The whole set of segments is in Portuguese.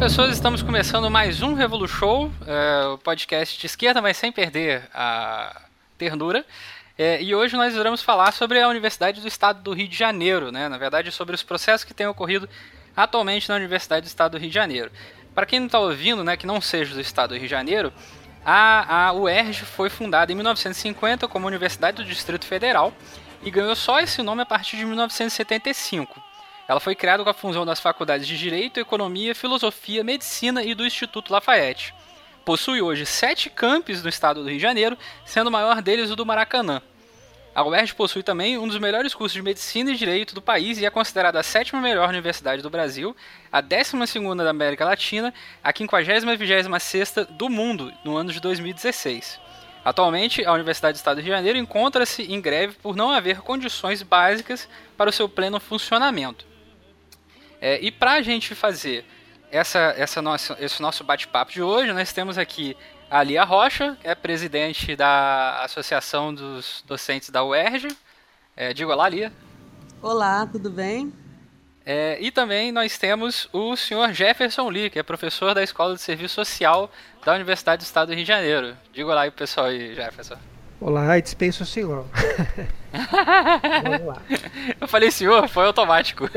pessoas, estamos começando mais um Revolu Show, o podcast de esquerda, mas sem perder a ternura. E hoje nós iremos falar sobre a Universidade do Estado do Rio de Janeiro, né? Na verdade, sobre os processos que têm ocorrido atualmente na Universidade do Estado do Rio de Janeiro. Para quem não está ouvindo, né, que não seja do Estado do Rio de Janeiro, a UERJ foi fundada em 1950 como Universidade do Distrito Federal e ganhou só esse nome a partir de 1975. Ela foi criada com a fusão das faculdades de Direito, Economia, Filosofia, Medicina e do Instituto Lafayette. Possui hoje 7 campos no estado do Rio de Janeiro, sendo o maior deles o do Maracanã. A UERJ possui também um dos melhores cursos de Medicina e Direito do país e é considerada a 7ª melhor universidade do Brasil, a 12ª da América Latina, a 50ª e 26ª do mundo no ano de 2016. Atualmente, a Universidade do Estado do Rio de Janeiro encontra-se em greve por não haver condições básicas para o seu pleno funcionamento. E para a gente fazer esse nosso bate-papo de hoje, nós temos aqui a Lia Rocha, que é presidente da Associação dos Docentes da UERJ. Diga olá, Lia. Olá, tudo bem? E também nós temos o senhor Jefferson Lee, que é professor da Escola de Serviço Social da Universidade do Estado do Rio de Janeiro. Diga olá aí pro pessoal aí, Jefferson. Olá, dispenso o senhor. Vamos lá. Eu falei senhor, foi automático.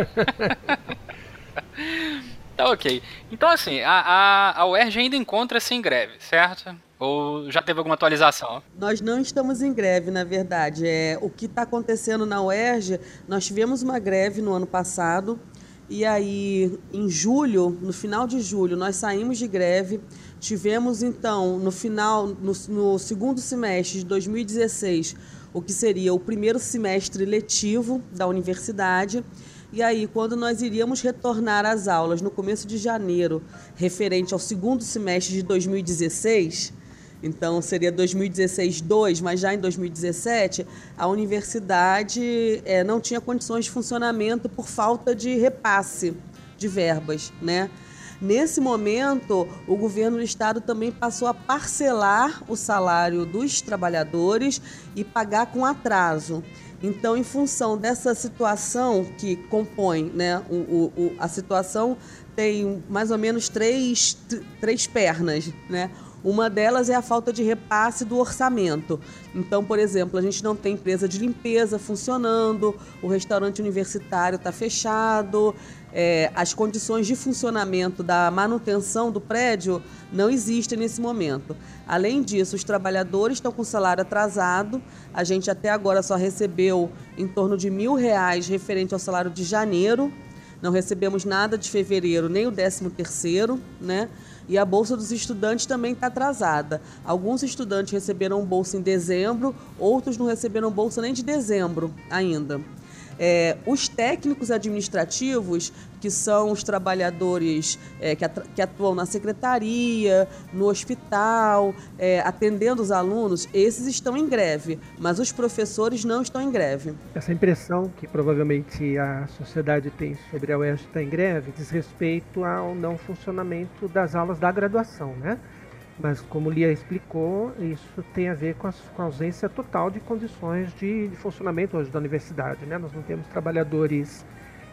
Tá ok. Então assim, a UERJ ainda encontra-se em greve, certo? Ou já teve alguma atualização? Nós não estamos em greve, na verdade. O que está acontecendo na UERJ, nós tivemos uma greve no ano passado, e aí em julho, no final de julho, nós saímos de greve. Tivemos então, no segundo semestre de 2016, o que seria o primeiro semestre letivo da universidade. E aí, quando nós iríamos retornar às aulas no começo de janeiro, referente ao segundo semestre de 2016, então seria 2016-2, mas já em 2017, a universidade não tinha condições de funcionamento por falta de repasse de verbas, né? Nesse momento, o governo do estado também passou a parcelar o salário dos trabalhadores e pagar com atraso. Então, em função dessa situação que compõe, né, a situação tem mais ou menos três pernas, né? Uma delas é a falta de repasse do orçamento. Então, por exemplo, a gente não tem empresa de limpeza funcionando, o restaurante universitário está fechado, as condições de funcionamento da manutenção do prédio não existem nesse momento. Além disso, os trabalhadores estão com salário atrasado. A gente até agora só recebeu em torno de R$ 1.000 referente ao salário de janeiro. Não recebemos nada de fevereiro, nem o 13º, né? E a Bolsa dos Estudantes também está atrasada. Alguns estudantes receberam bolsa em dezembro, outros não receberam bolsa nem de dezembro ainda. Os técnicos administrativos, que são os trabalhadores que atuam na secretaria, no hospital, atendendo os alunos, esses estão em greve, mas os professores não estão em greve. Essa impressão que provavelmente a sociedade tem sobre a UERJ estar em greve diz respeito ao não funcionamento das aulas da graduação, né? Mas, como Lia explicou, isso tem a ver com a ausência total de condições de funcionamento hoje da universidade, né? Nós não temos trabalhadores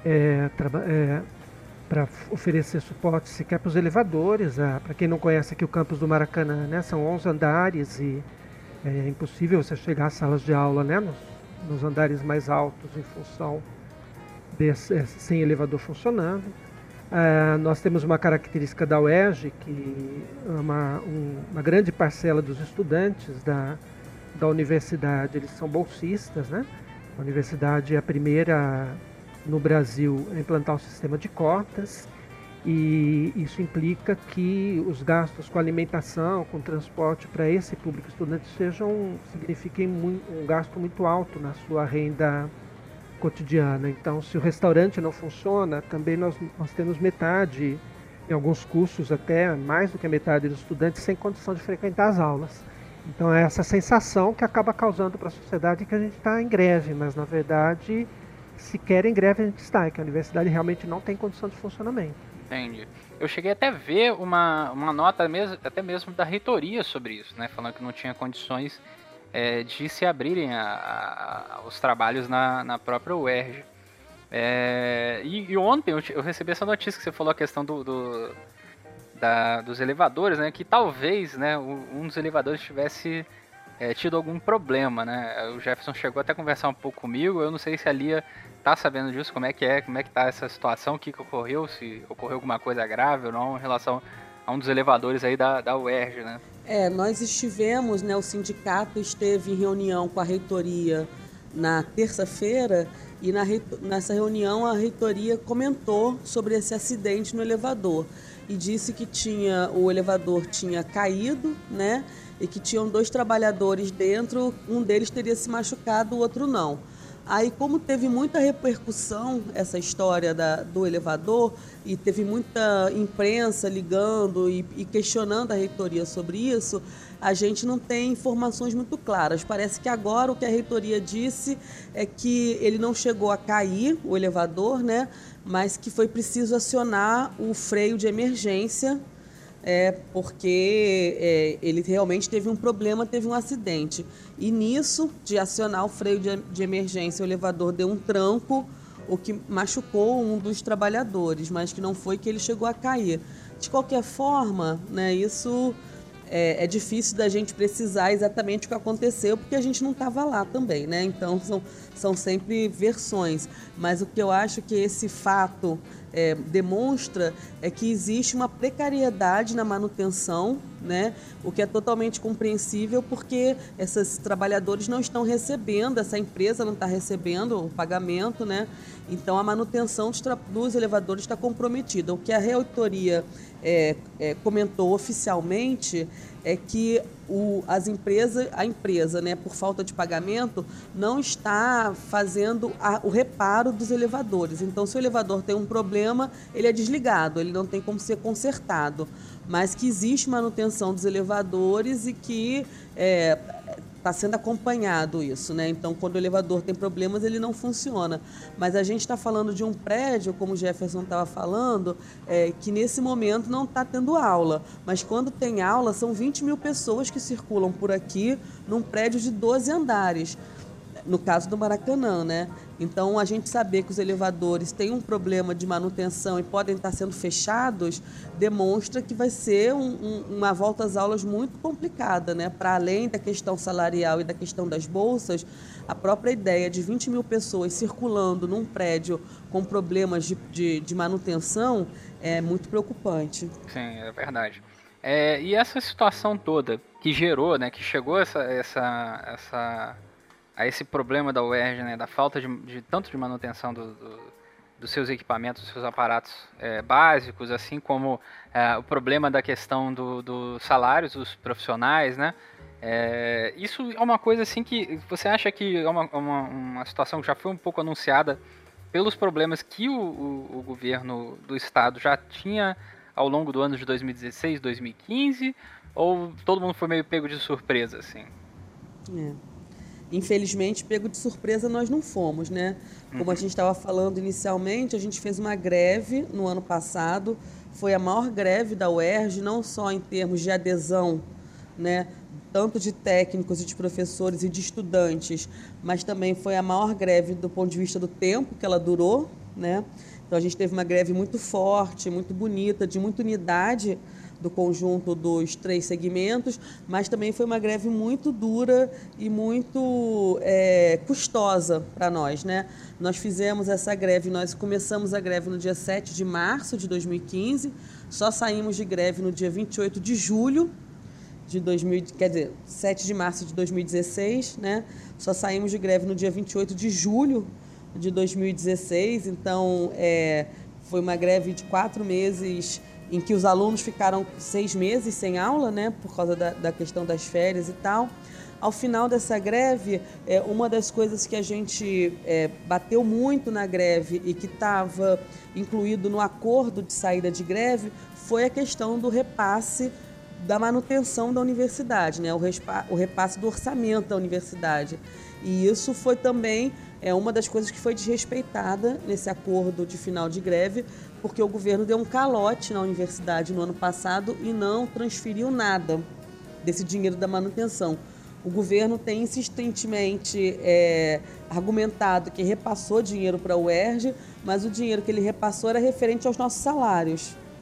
para oferecer suporte sequer para os elevadores. Para quem não conhece aqui o campus do Maracanã, né? São 11 andares e é impossível você chegar às salas de aula, né? Nos andares mais altos em função sem elevador funcionando. Nós temos uma característica da UERJ que uma grande parcela dos estudantes da universidade, eles são bolsistas, né? A universidade é a primeira no Brasil a implantar o sistema de cotas, e isso implica que os gastos com alimentação, com transporte para esse público estudante signifiquem um gasto muito alto na sua renda cotidiana. Então, se o restaurante não funciona, também nós temos metade, em alguns cursos até mais do que a metade dos estudantes sem condição de frequentar as aulas. Então é essa sensação que acaba causando para a sociedade que a gente está em greve, mas na verdade, sequer em greve a gente está, que a universidade realmente não tem condição de funcionamento. Entendi. Eu cheguei até a ver uma nota até mesmo da reitoria sobre isso, né, falando que não tinha condições de se abrirem os trabalhos na própria UERJ. E ontem eu recebi essa notícia que você falou, a questão dos elevadores, né? Que talvez, né, um dos elevadores tivesse tido algum problema, né? O Jefferson chegou até a conversar um pouco comigo. Eu não sei se a Lia tá sabendo disso, como é que tá essa situação, o que ocorreu, se ocorreu alguma coisa grave ou não em relação a um dos elevadores aí da UERJ, né? Nós estivemos, né, o sindicato esteve em reunião com a reitoria na terça-feira e nessa reunião a reitoria comentou sobre esse acidente no elevador e disse que o elevador tinha caído, né, e que tinham 2 trabalhadores dentro, um deles teria se machucado, o outro não. Aí, como teve muita repercussão essa história do elevador e teve muita imprensa ligando e questionando a reitoria sobre isso, a gente não tem informações muito claras. Parece que agora o que a reitoria disse é que ele não chegou a cair, o elevador, né? Mas que foi preciso acionar o freio de emergência, porque ele realmente teve um problema, teve um acidente. E nisso, de acionar o freio de emergência, o elevador deu um tranco, o que machucou um dos trabalhadores, mas que não foi que ele chegou a cair. De qualquer forma, né, isso é difícil da gente precisar exatamente o que aconteceu, porque a gente não estava lá também, né? Então, são sempre versões. Mas o que eu acho que esse fato demonstra é que existe uma precariedade na manutenção, né? O que é totalmente compreensível, porque esses trabalhadores não estão recebendo, essa empresa não está recebendo o pagamento, né? Então, a manutenção dos elevadores está comprometida. O que a reitoria comentou oficialmente é que a empresa, né, por falta de pagamento, não está fazendo o reparo dos elevadores. Então, se o elevador tem um problema, ele é desligado, ele não tem como ser consertado. Mas que existe manutenção dos elevadores e que está sendo acompanhado isso, né? Então, quando o elevador tem problemas, ele não funciona. Mas a gente está falando de um prédio, como o Jefferson estava falando, que nesse momento não está tendo aula. Mas quando tem aula, são 20 mil pessoas que circulam por aqui num prédio de 12 andares. No caso do Maracanã, né? Então, a gente saber que os elevadores têm um problema de manutenção e podem estar sendo fechados, demonstra que vai ser uma volta às aulas muito complicada, né? Para além da questão salarial e da questão das bolsas, a própria ideia de 20 mil pessoas circulando num prédio com problemas de manutenção é muito preocupante. Sim, é verdade. E essa situação toda que gerou, né, que chegou a esse problema da UERJ, né, da falta tanto de manutenção dos seus equipamentos, dos seus aparatos básicos, assim como o problema da questão dos salários dos profissionais, né? Isso é uma coisa assim que você acha que é uma situação que já foi um pouco anunciada pelos problemas que o governo do estado já tinha ao longo do ano de 2016, 2015, ou todo mundo foi meio pego de surpresa, assim? Infelizmente, pego de surpresa nós não fomos, né? Como a gente estava falando inicialmente, a gente fez uma greve no ano passado, foi a maior greve da UERJ, não só em termos de adesão, né, tanto de técnicos e de professores e de estudantes, mas também foi a maior greve do ponto de vista do tempo que ela durou, né? Então, a gente teve uma greve muito forte, muito bonita, de muita unidade do conjunto dos 3 segmentos, mas também foi uma greve muito dura e muito custosa para nós, né? Nós fizemos essa greve, nós começamos a greve no dia 7 de março de 2015, só saímos de greve no dia 28 de julho de 7 de março de 2016, né? Só saímos de greve no dia 28 de julho de 2016, então foi uma greve de 4 meses em que os alunos ficaram 6 meses sem aula, né, por causa da questão das férias e tal. Ao final dessa greve, uma das coisas que a gente bateu muito na greve e que estava incluído no acordo de saída de greve foi a questão do repasse da manutenção da universidade, né, o repasse do orçamento da universidade. E isso foi também uma das coisas que foi desrespeitada nesse acordo de final de greve, porque o governo deu um calote na universidade no ano passado e não transferiu nada desse dinheiro da manutenção. O governo tem insistentemente argumentado que repassou dinheiro para a UERJ, mas o dinheiro que ele repassou era referente aos nossos salários,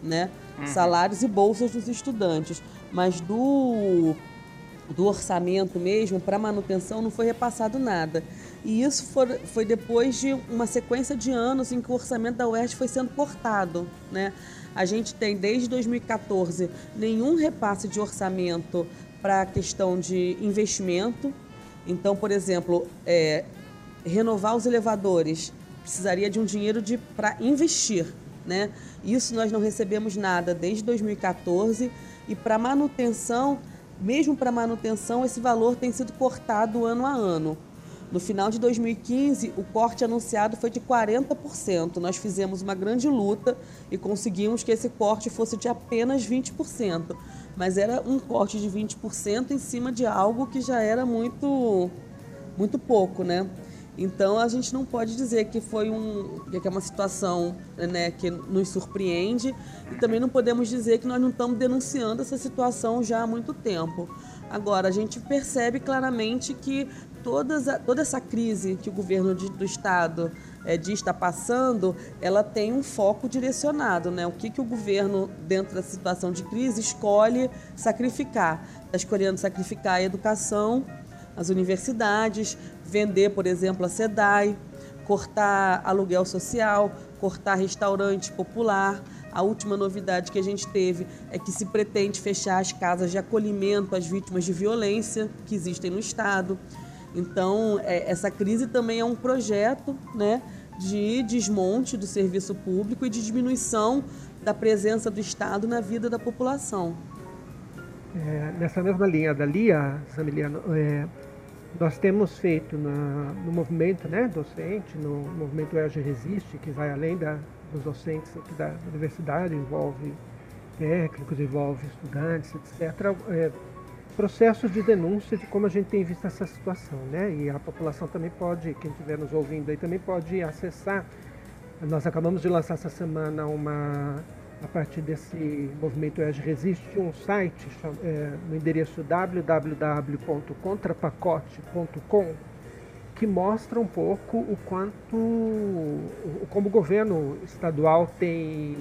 né? Salários e bolsas dos estudantes. Mas do orçamento mesmo, para manutenção, não foi repassado nada. E isso foi depois de uma sequência de anos em que o orçamento da UERJ foi sendo cortado, né? A gente tem, desde 2014, nenhum repasse de orçamento para a questão de investimento. Então, por exemplo, renovar os elevadores precisaria de um dinheiro para investir, né? Isso nós não recebemos nada desde 2014 e para manutenção, mesmo para manutenção, esse valor tem sido cortado ano a ano. No final de 2015, o corte anunciado foi de 40%. Nós fizemos uma grande luta e conseguimos que esse corte fosse de apenas 20%. Mas era um corte de 20% em cima de algo que já era muito, muito pouco, né? Então, a gente não pode dizer que que é uma situação, né, que nos surpreende, e também não podemos dizer que nós não estamos denunciando essa situação já há muito tempo. Agora, a gente percebe claramente que toda essa crise que o governo do Estado diz estar passando, ela tem um foco direcionado, né? O que o governo, dentro da situação de crise, escolhe sacrificar? Está escolhendo sacrificar a educação, as universidades, vender, por exemplo, a SEDAI, cortar aluguel social, cortar restaurante popular. A última novidade que a gente teve é que se pretende fechar as casas de acolhimento às vítimas de violência que existem no Estado. Então, essa crise também é um projeto, né, de desmonte do serviço público e de diminuição da presença do Estado na vida da população. Nessa mesma linha da Lia, Zamiliano, nós temos feito no movimento, né, docente, no movimento UERJ Resiste, que vai além dos docentes aqui da universidade, envolve técnicos, envolve estudantes, etc., processos de denúncia de como a gente tem visto essa situação, né? E a população também pode, quem estiver nos ouvindo aí, também pode acessar. Nós acabamos de lançar essa semana a partir desse movimento UERJ Resiste, um site no endereço www.contrapacote.com, que mostra um pouco como o governo estadual tem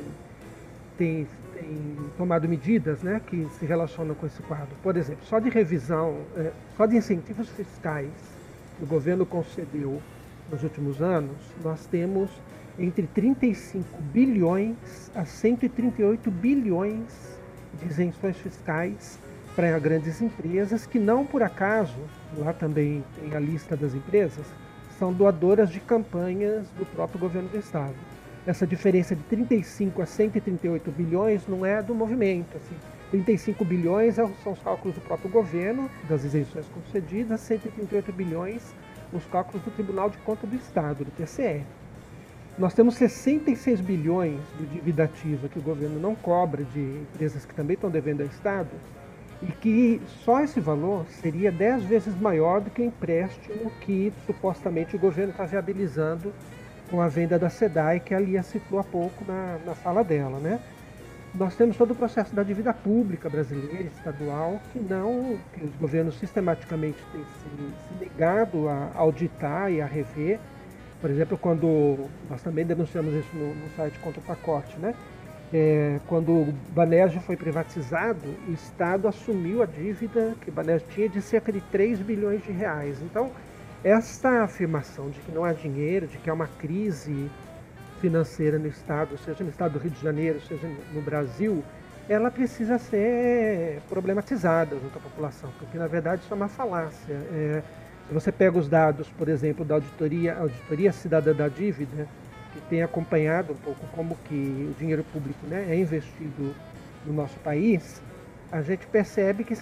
tomado medidas, né, que se relacionam com esse quadro. Por exemplo, só de revisão, só de incentivos fiscais que o governo concedeu nos últimos anos, nós temos entre 35 bilhões a 138 bilhões de isenções fiscais para grandes empresas que não por acaso, lá também tem a lista das empresas, são doadoras de campanhas do próprio governo do Estado. Essa diferença de 35 a 138 bilhões não é do movimento. Assim. 35 bilhões são os cálculos do próprio governo, das isenções concedidas, 138 bilhões os cálculos do Tribunal de Contas do Estado, do TCE. Nós temos 66 bilhões de dívida ativa que o governo não cobra de empresas que também estão devendo ao Estado, e que só esse valor seria 10 vezes maior do que o empréstimo que supostamente o governo está viabilizando com a venda da SEDAI, que a Lia citou há pouco na fala dela, né? Nós temos todo o processo da dívida pública brasileira, estadual, que os governos sistematicamente têm se negado a auditar e a rever. Por exemplo, quando nós também denunciamos isso no site Contra o Pacote, né? Quando o Banerj foi privatizado, o Estado assumiu a dívida que o Banerj tinha de cerca de 3 bilhões de reais. Então, essa afirmação de que não há dinheiro, de que há uma crise financeira no Estado, seja no Estado do Rio de Janeiro, seja no Brasil, ela precisa ser problematizada junto à população, porque na verdade isso é uma falácia. Se você pega os dados, por exemplo, da Auditoria Cidadã da Dívida, que tem acompanhado um pouco como que o dinheiro público, né, é investido no nosso país, a gente percebe que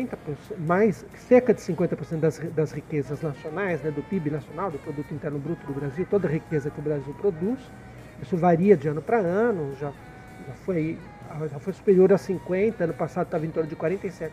cerca de 50% das riquezas nacionais, né, do PIB nacional, do Produto Interno Bruto do Brasil, toda a riqueza que o Brasil produz, isso varia de ano para ano, já foi superior a 50%, ano passado estava em torno de 47%,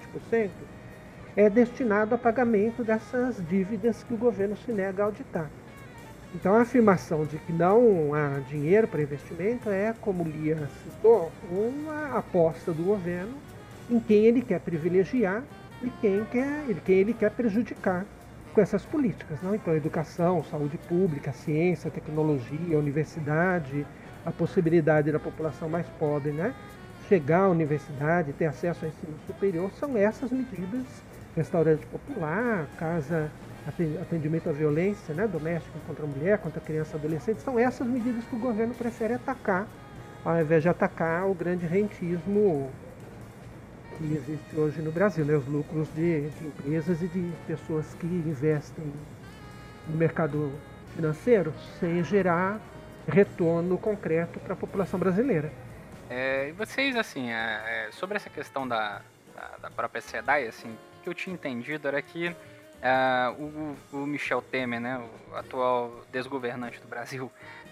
é destinado a pagamento dessas dívidas que o governo se nega a auditar. Então a afirmação de que não há dinheiro para investimento é, como Lia citou, uma aposta do governo em quem ele quer privilegiar e quem ele quer prejudicar com essas políticas. Não? Então, educação, saúde pública, ciência, tecnologia, universidade, a possibilidade da população mais pobre, né, chegar à universidade, ter acesso ao ensino superior, são essas medidas: restaurante popular, casa, atendimento à violência, né, doméstica contra a mulher, contra a criança e adolescente. São essas medidas que o governo prefere atacar, ao invés de atacar o grande rentismo que existe hoje no Brasil, né, os lucros de empresas e de pessoas que investem no mercado financeiro sem gerar retorno concreto para a população brasileira. E vocês, assim, sobre essa questão da própria SEDAI, assim, o que eu tinha entendido era que o Michel Temer, né, o atual desgovernante do Brasil,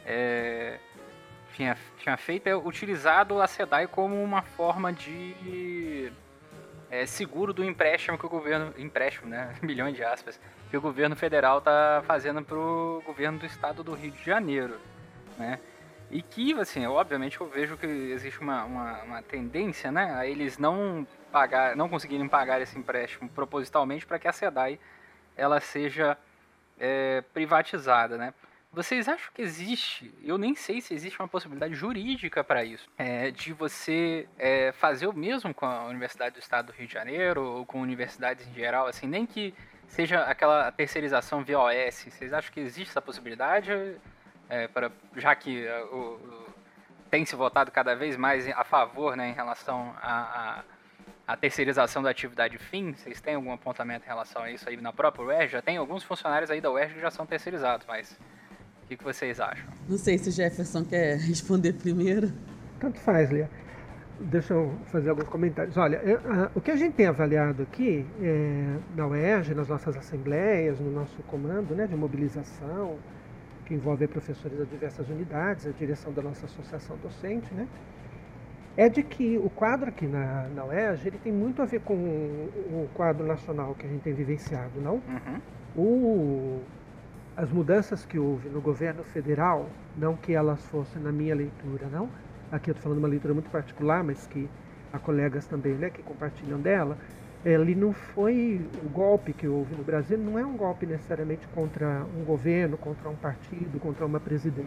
tinha utilizado a SEDAI como uma forma de seguro do empréstimo que o governo, né, milhões de aspas, que o governo federal está fazendo para o governo do estado do Rio de Janeiro, né? E que, assim, obviamente eu vejo que existe uma tendência, né, a eles não conseguirem pagar esse empréstimo propositalmente para que a SEDAI ela seja privatizada, né? Vocês acham que existe, eu nem sei se existe uma possibilidade jurídica para isso, de você fazer o mesmo com a Universidade do Estado do Rio de Janeiro ou com universidades em geral, assim, nem que seja aquela terceirização via OS? Vocês acham que existe essa possibilidade? Já que tem se votado cada vez mais a favor, né, em relação à terceirização da atividade fim, vocês têm algum apontamento em relação a isso aí na própria UERJ? Já tem alguns funcionários aí da UERJ que já são terceirizados, mas o que vocês acham? Não sei se o Jefferson quer responder primeiro. Tanto faz, Lia. Deixa eu fazer alguns comentários. Olha, o que a gente tem avaliado aqui na UERJ, nas nossas assembleias, no nosso comando, né, de mobilização, que envolve professores das diversas unidades, a direção da nossa associação docente, né, é de que o quadro aqui na UERJ, ele tem muito a ver com o quadro nacional que a gente tem vivenciado, não? Uhum. As mudanças que houve no governo federal, não que elas fossem na minha leitura, não? Aqui eu estou falando uma leitura muito particular, mas que há colegas também, né, que compartilham dela. Ele não foi o golpe que houve no Brasil, não é um golpe necessariamente contra um governo, contra um partido, contra uma presidente.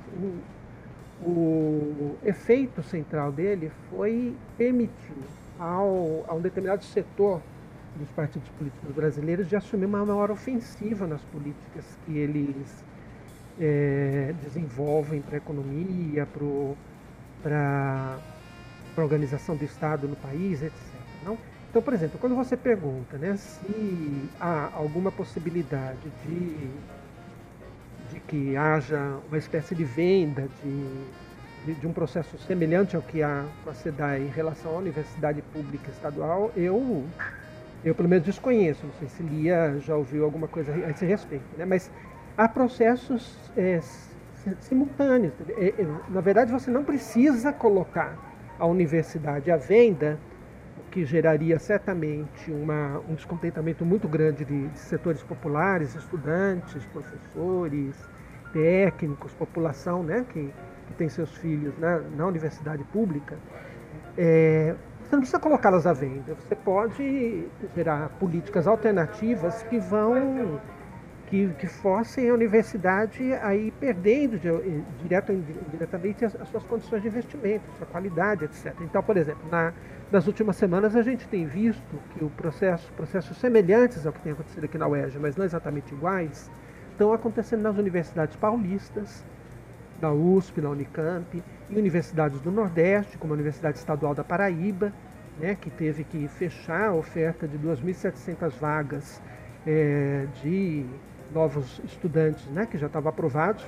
O efeito central dele foi permitir a um determinado setor dos partidos políticos brasileiros de assumir uma maior ofensiva nas políticas que eles desenvolvem para a economia, para a organização do Estado no país, etc. Não? Então, por exemplo, quando você pergunta, né, se há alguma possibilidade de que haja uma espécie de venda de um processo semelhante ao que há com a SEDAI em relação à universidade pública estadual, eu pelo menos desconheço, não sei se Lia já ouviu alguma coisa a esse respeito, né? Mas há processos simultâneos. Na verdade, você não precisa colocar a universidade à venda, o que geraria certamente um descontentamento muito grande de setores populares, estudantes, professores, técnicos, população, né, que tem seus filhos na universidade pública. Você não precisa colocá-las à venda, você pode gerar políticas alternativas que forcem a universidade a ir perdendo direto ou indiretamente as suas condições de investimento, sua qualidade, etc. Então, por exemplo, nas últimas semanas a gente tem visto que processos semelhantes ao que tem acontecido aqui na UERJ, mas não exatamente iguais, estão acontecendo nas universidades paulistas, na USP, na Unicamp, em universidades do Nordeste, como a Universidade Estadual da Paraíba, né, que teve que fechar a oferta de 2.700 vagas de novos estudantes, né, que já estavam aprovados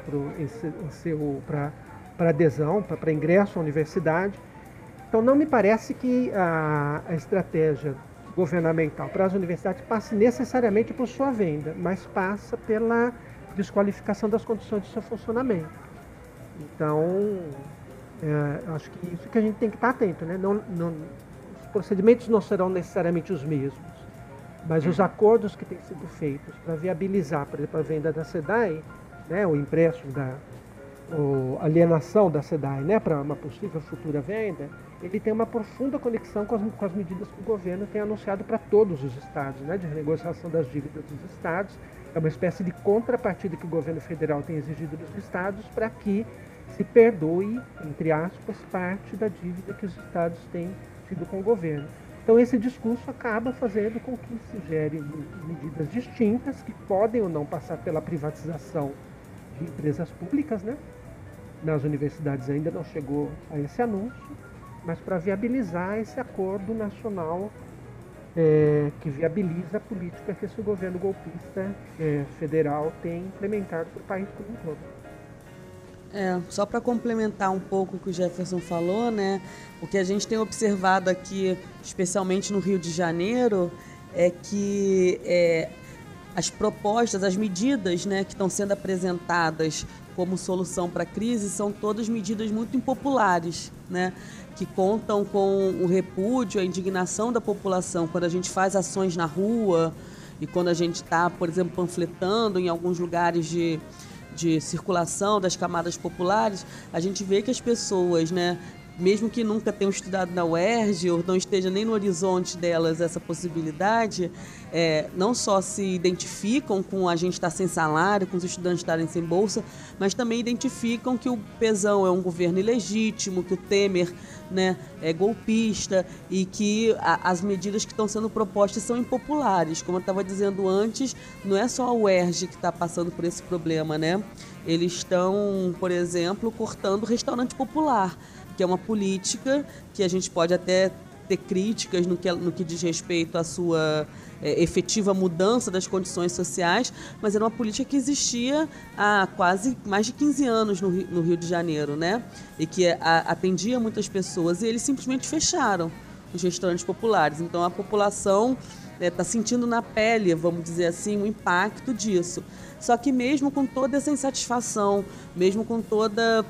para adesão, para ingresso à universidade. Então, não me parece que a estratégia governamental para as universidades passe necessariamente por sua venda, mas passa pela desqualificação das condições de seu funcionamento. Então, acho que isso que a gente tem que estar atento, né? Os procedimentos não serão necessariamente os mesmos, mas os acordos que têm sido feitos para viabilizar, por exemplo, a venda da SEDAI, né, o empréstimo ou alienação da SEDAI, né, para uma possível futura venda, ele tem uma profunda conexão com as medidas que o governo tem anunciado para todos os estados, né, de renegociação das dívidas dos estados. É uma espécie de contrapartida que o governo federal tem exigido dos estados para que se perdoe, entre aspas, parte da dívida que os estados têm tido com o governo. Então esse discurso acaba fazendo com que se gerem medidas distintas que podem ou não passar pela privatização de empresas públicas, né? Nas universidades ainda não chegou a esse anúncio, mas para viabilizar esse acordo nacional que viabiliza a política que esse governo golpista federal tem implementado para o país como um todo. Só para complementar um pouco o que o Jefferson falou, né? O que a gente tem observado aqui, especialmente no Rio de Janeiro, é que as propostas, as medidas, né, que estão sendo apresentadas como solução para a crise são todas medidas muito impopulares, né? Que contam com o repúdio, a indignação da população quando a gente faz ações na rua e quando a gente está, por exemplo, panfletando em alguns lugares de circulação das camadas populares, a gente vê que as pessoas, né, mesmo que nunca tenham estudado na UERJ ou não esteja nem no horizonte delas essa possibilidade, não só se identificam com a gente estar sem salário, com os estudantes estarem sem bolsa, mas também identificam que o Pezão é um governo ilegítimo, que o Temer, né, é golpista e que as medidas que estão sendo propostas são impopulares. Como eu estava dizendo antes, não é só a UERJ que está passando por esse problema, né? Eles estão, por exemplo, cortando o restaurante popular, que é uma política que a gente pode até ter críticas no que diz respeito à sua efetiva mudança das condições sociais, mas era uma política que existia há quase mais de 15 anos no Rio de Janeiro, né? E que atendia muitas pessoas, e eles simplesmente fecharam os restaurantes populares. Então a população está sentindo na pele, vamos dizer assim, o impacto disso. Só que mesmo com toda essa insatisfação, mesmo com toda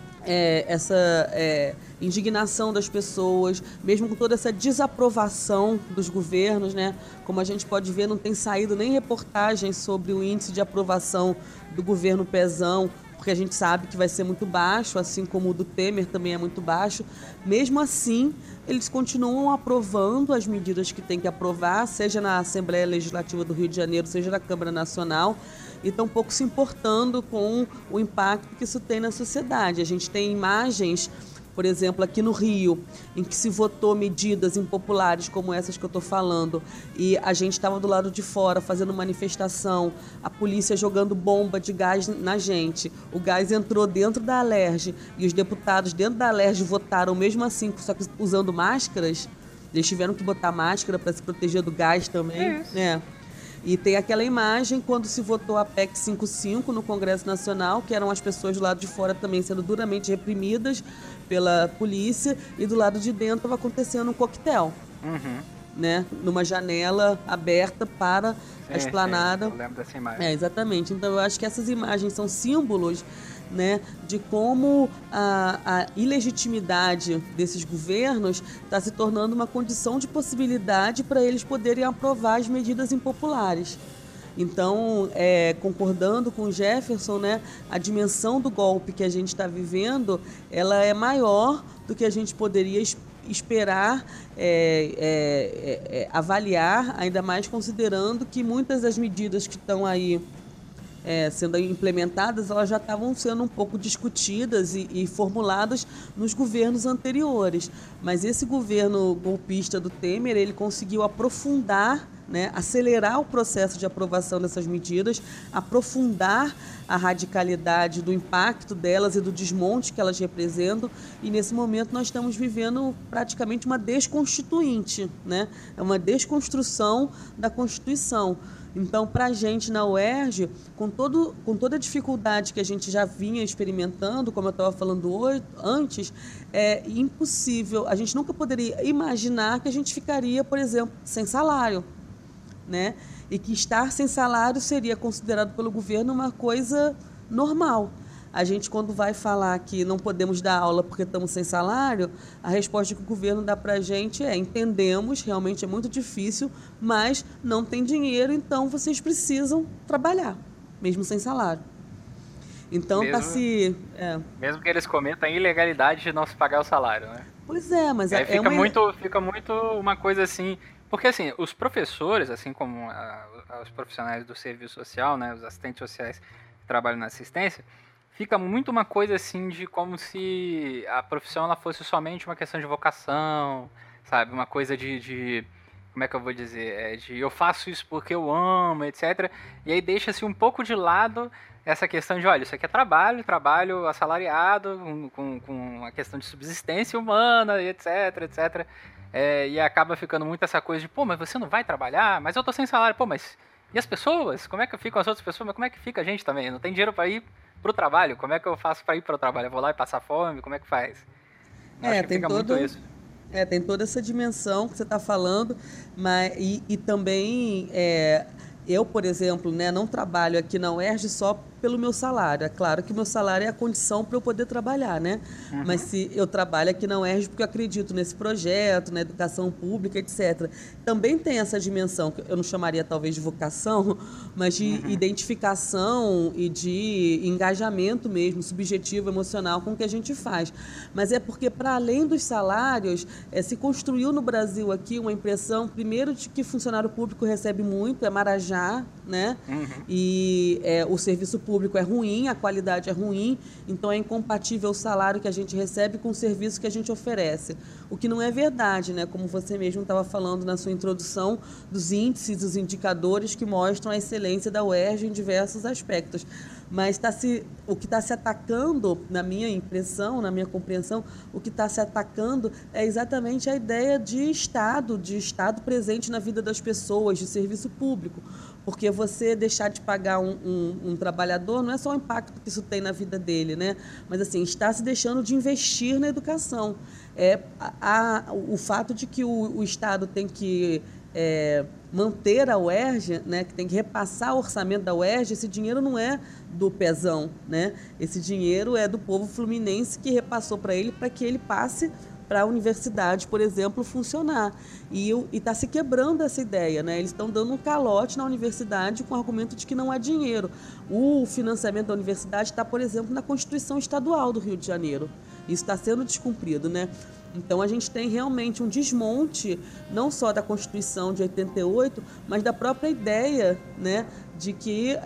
essa indignação das pessoas, mesmo com toda essa desaprovação dos governos, né? Como a gente pode ver, não tem saído nem reportagens sobre o índice de aprovação do governo Pezão, porque a gente sabe que vai ser muito baixo, assim como o do Temer também é muito baixo. Mesmo assim, eles continuam aprovando as medidas que tem que aprovar, seja na Assembleia Legislativa do Rio de Janeiro, seja na Câmara Nacional, e estão pouco se importando com o impacto que isso tem na sociedade. A gente tem imagens, por exemplo, aqui no Rio, em que se votou medidas impopulares como essas que eu estou falando, e a gente estava do lado de fora fazendo manifestação, a polícia jogando bomba de gás na gente, o gás entrou dentro da Alerj e os deputados dentro da Alerj votaram mesmo assim, só que usando máscaras. Eles tiveram que botar máscara para se proteger do gás também, né? E tem aquela imagem quando se votou a PEC 55 no Congresso Nacional, que eram as pessoas do lado de fora também sendo duramente reprimidas pela polícia, e do lado de dentro estava acontecendo um coquetel, né? Numa janela aberta para a esplanada. Eu lembro dessa imagem. Exatamente. Então eu acho que essas imagens são símbolos, né, de como a ilegitimidade desses governos está se tornando uma condição de possibilidade para eles poderem aprovar as medidas impopulares. Então, concordando com o Jefferson, né, a dimensão do golpe que a gente está vivendo, ela é maior do que a gente poderia esperar, avaliar, ainda mais considerando que muitas das medidas que estão aí sendo implementadas, elas já estavam sendo um pouco discutidas e formuladas nos governos anteriores. Mas esse governo golpista do Temer, ele conseguiu aprofundar, né, acelerar o processo de aprovação dessas medidas, aprofundar a radicalidade do impacto delas e do desmonte que elas representam, e nesse momento nós estamos vivendo praticamente uma desconstituinte, né? É uma desconstrução da Constituição. Então, para a gente na UERJ, com toda a dificuldade que a gente já vinha experimentando, como eu estava falando antes, é impossível, a gente nunca poderia imaginar que a gente ficaria, por exemplo, sem salário, né? E que estar sem salário seria considerado pelo governo uma coisa normal. A gente, quando vai falar que não podemos dar aula porque estamos sem salário, a resposta que o governo dá para a gente entendemos, realmente é muito difícil, mas não tem dinheiro, então vocês precisam trabalhar, mesmo sem salário. Então, mesmo que eles cometam a ilegalidade de não se pagar o salário, né? Pois é, mas fica muito uma coisa assim. Porque assim, os professores, assim como os profissionais do serviço social, né, os assistentes sociais que trabalham na assistência, fica muito uma coisa assim de como se a profissão ela fosse somente uma questão de vocação, sabe? Uma coisa de como é que eu vou dizer? De eu faço isso porque eu amo, etc. E aí deixa-se um pouco de lado essa questão de, olha, isso aqui é trabalho assalariado, com a questão de subsistência humana, etc, etc. E acaba ficando muito essa coisa de, pô, mas você não vai trabalhar? Mas eu tô sem salário. Pô, mas e as pessoas? Como é que ficam as outras pessoas? Mas como é que fica a gente também? Não tem dinheiro para ir pro trabalho? Como é que eu faço para ir pro trabalho? Eu vou lá e passar fome? Como é que faz? Eu acho que Tem fica muito isso. tem toda essa dimensão que você está falando, mas e também eu, por exemplo, né, não trabalho aqui na UERJ só pelo meu salário. É claro que o meu salário é a condição para eu poder trabalhar, né? Uhum. Mas se eu trabalho aqui na UERJ porque eu acredito nesse projeto, na educação pública, etc. Também tem essa dimensão, que eu não chamaria talvez de vocação, mas de identificação e de engajamento mesmo, subjetivo, emocional com o que a gente faz. Mas é porque, para além dos salários, se construiu no Brasil aqui uma impressão, primeiro, de que funcionário público recebe muito, é marajá, né? E o serviço público é ruim, a qualidade é ruim, então é incompatível o salário que a gente recebe com o serviço que a gente oferece. O que não é verdade, né? Como você mesmo estava falando na sua introdução, dos índices, dos indicadores que mostram a excelência da UERJ em diversos aspectos. Mas o que está se atacando, na minha impressão, na minha compreensão, o que está se atacando é exatamente a ideia de Estado presente na vida das pessoas, de serviço público. Porque você deixar de pagar um trabalhador não é só o impacto que isso tem na vida dele, né? Mas assim, está se deixando de investir na educação. O fato de que o Estado tem que manter a UERJ, né, que tem que repassar o orçamento da UERJ, esse dinheiro não é do Pezão, né? Esse dinheiro é do povo fluminense que repassou para ele para que ele passe para a universidade, por exemplo, funcionar. E está se quebrando essa ideia, né? Eles estão dando um calote na universidade com o argumento de que não há dinheiro. O financiamento da universidade está, por exemplo, na Constituição Estadual do Rio de Janeiro. Isso está sendo descumprido, né? Então, a gente tem realmente um desmonte, não só da Constituição de 88, mas da própria ideia, né, de que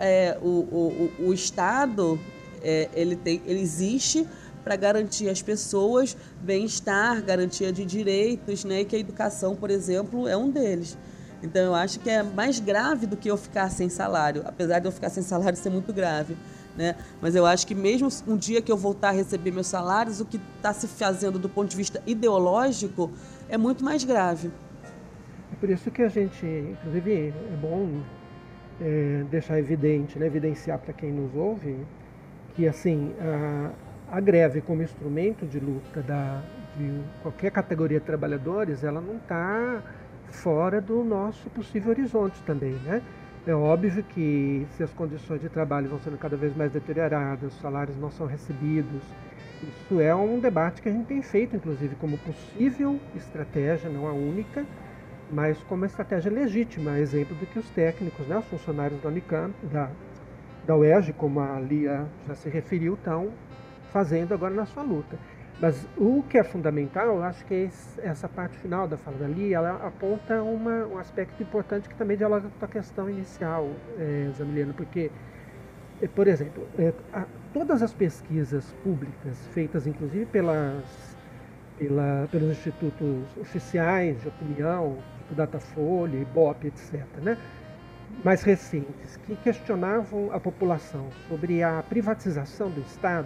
o Estado ele existe para garantir às pessoas bem-estar, garantia de direitos, né, e que a educação, por exemplo, é um deles. Então, eu acho que é mais grave do que eu ficar sem salário, apesar de eu ficar sem salário ser muito grave, né? Mas eu acho que mesmo um dia que eu voltar a receber meus salários, o que está se fazendo do ponto de vista ideológico é muito mais grave. É por isso que a gente, inclusive, é bom deixar evidente, né, evidenciar para quem nos ouve, que assim, a greve como instrumento de luta de qualquer categoria de trabalhadores, ela não está fora do nosso possível horizonte também, né? É óbvio que se as condições de trabalho vão sendo cada vez mais deterioradas, os salários não são recebidos, isso é um debate que a gente tem feito, inclusive, como possível estratégia, não a única, mas como estratégia legítima, exemplo do que os técnicos, né, os funcionários da Unicamp, da UERJ, como a Lia já se referiu, estão fazendo agora na sua luta. Mas o que é fundamental, eu acho que essa parte final da fala da Lia, ela aponta um aspecto importante que também dialoga com a questão inicial, Zamiliano, porque, por exemplo, todas as pesquisas públicas, feitas inclusive pelos institutos oficiais de opinião, tipo Datafolha, Ibope, etc., né, mais recentes, que questionavam a população sobre a privatização do Estado,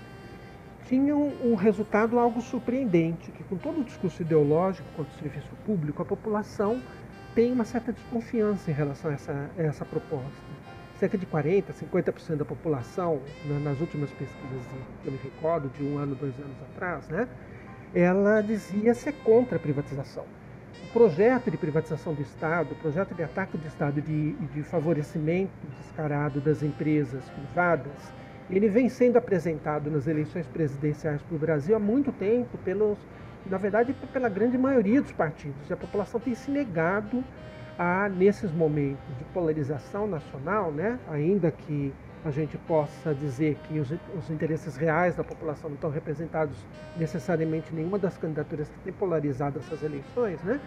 tinham um resultado algo surpreendente, que com todo o discurso ideológico contra o serviço público, a população tem uma certa desconfiança em relação a essa proposta. Cerca de 40%, 50% da população, nas últimas pesquisas que eu me recordo, de 1 ano, 2 anos atrás, né, ela dizia ser contra a privatização. O projeto de privatização do Estado, o projeto de ataque do Estado e de favorecimento descarado das empresas privadas, ele vem sendo apresentado nas eleições presidenciais para o Brasil há muito tempo, na verdade, pela grande maioria dos partidos. E a população tem se negado nesses momentos de polarização nacional, né, ainda que a gente possa dizer que os interesses reais da população não estão representados necessariamente em nenhuma das candidaturas que tem polarizado essas eleições, né,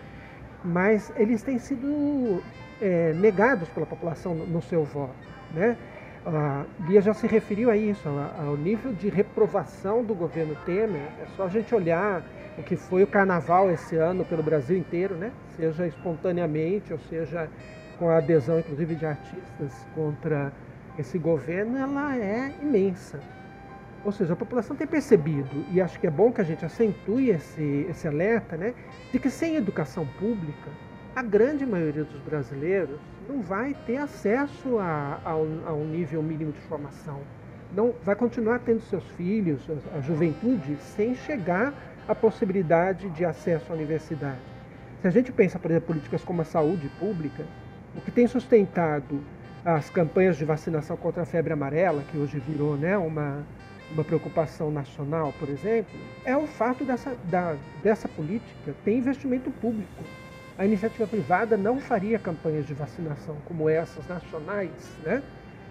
mas eles têm sido negados pela população no seu voto, né. A Lia já se referiu a isso, ao nível de reprovação do governo Temer. É só a gente olhar o que foi o carnaval esse ano pelo Brasil inteiro, né? Seja espontaneamente, ou seja com a adesão, inclusive, de artistas contra esse governo, ela é imensa. Ou seja, a população tem percebido, e acho que é bom que a gente acentue esse alerta, né? De que sem educação pública, a grande maioria dos brasileiros não vai ter acesso a um nível mínimo de formação. Não vai continuar tendo seus filhos, a juventude, sem chegar à possibilidade de acesso à universidade. Se a gente pensa, por exemplo, políticas como a saúde pública, o que tem sustentado as campanhas de vacinação contra a febre amarela, que hoje virou, né, uma preocupação nacional, por exemplo, é o fato dessa política ter investimento público. A iniciativa privada não faria campanhas de vacinação como essas nacionais, né,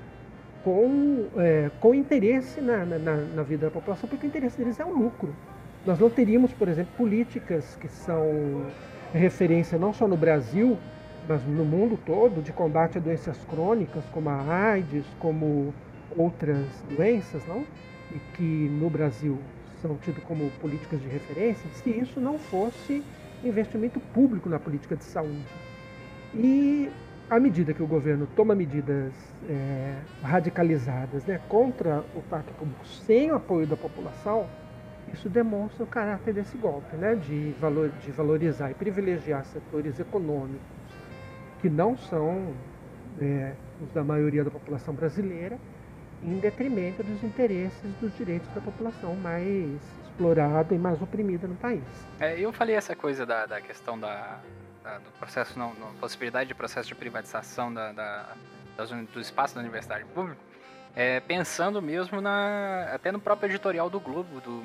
com interesse na vida da população, porque o interesse deles é o lucro. Nós não teríamos, por exemplo, políticas que são referência não só no Brasil, mas no mundo todo, de combate a doenças crônicas, como a AIDS, como outras doenças, não? E que no Brasil são tidas como políticas de referência, se isso não fosse investimento público na política de saúde. E à medida que o governo toma medidas radicalizadas, né, contra o pacto público sem o apoio da população, isso demonstra o caráter desse golpe, né, de valorizar e privilegiar setores econômicos que não são os da maioria da população brasileira, em detrimento dos interesses dos direitos da população mais explorada e mais oprimida no país. Eu falei essa coisa da questão do processo, não, possibilidade de processo de privatização do espaço da universidade pública, pensando mesmo até no próprio editorial do Globo, no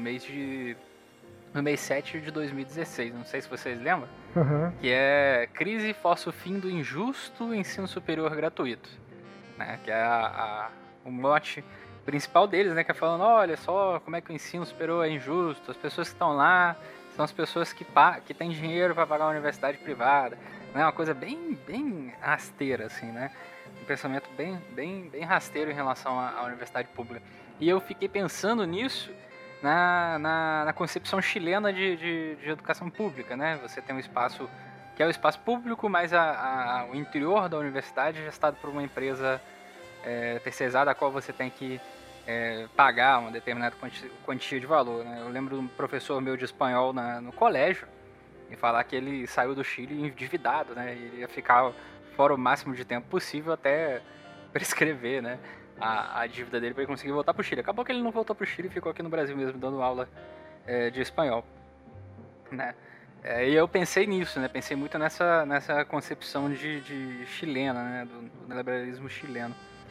mês 7 de 2016, não sei se vocês lembram, que é Crise força o fim do injusto ensino superior gratuito, né? Que é o mote principal deles, né? Que é falando, olha só como é que o ensino superior é injusto, as pessoas que estão lá são as pessoas que têm dinheiro para pagar uma universidade privada, né? Uma coisa bem, bem rasteira, assim, né? Um pensamento bem, bem, bem rasteiro em relação à universidade pública. E eu fiquei pensando nisso na concepção chilena de educação pública, né? Você tem um espaço que é o espaço público, mas o interior da universidade é gestado por uma empresa terceirizada, a qual você tem que pagar uma determinada quantia de valor, né? Eu lembro de um professor meu de espanhol no colégio e falar que ele saiu do Chile endividado, né? E ele ia ficar fora o máximo de tempo possível até prescrever, né, a dívida dele para ele conseguir voltar para o Chile. Acabou que ele não voltou para o Chile e ficou aqui no Brasil mesmo dando aula de espanhol, né? E eu pensei nisso, né? Pensei muito nessa concepção de chilena, né? Do neoliberalismo chileno.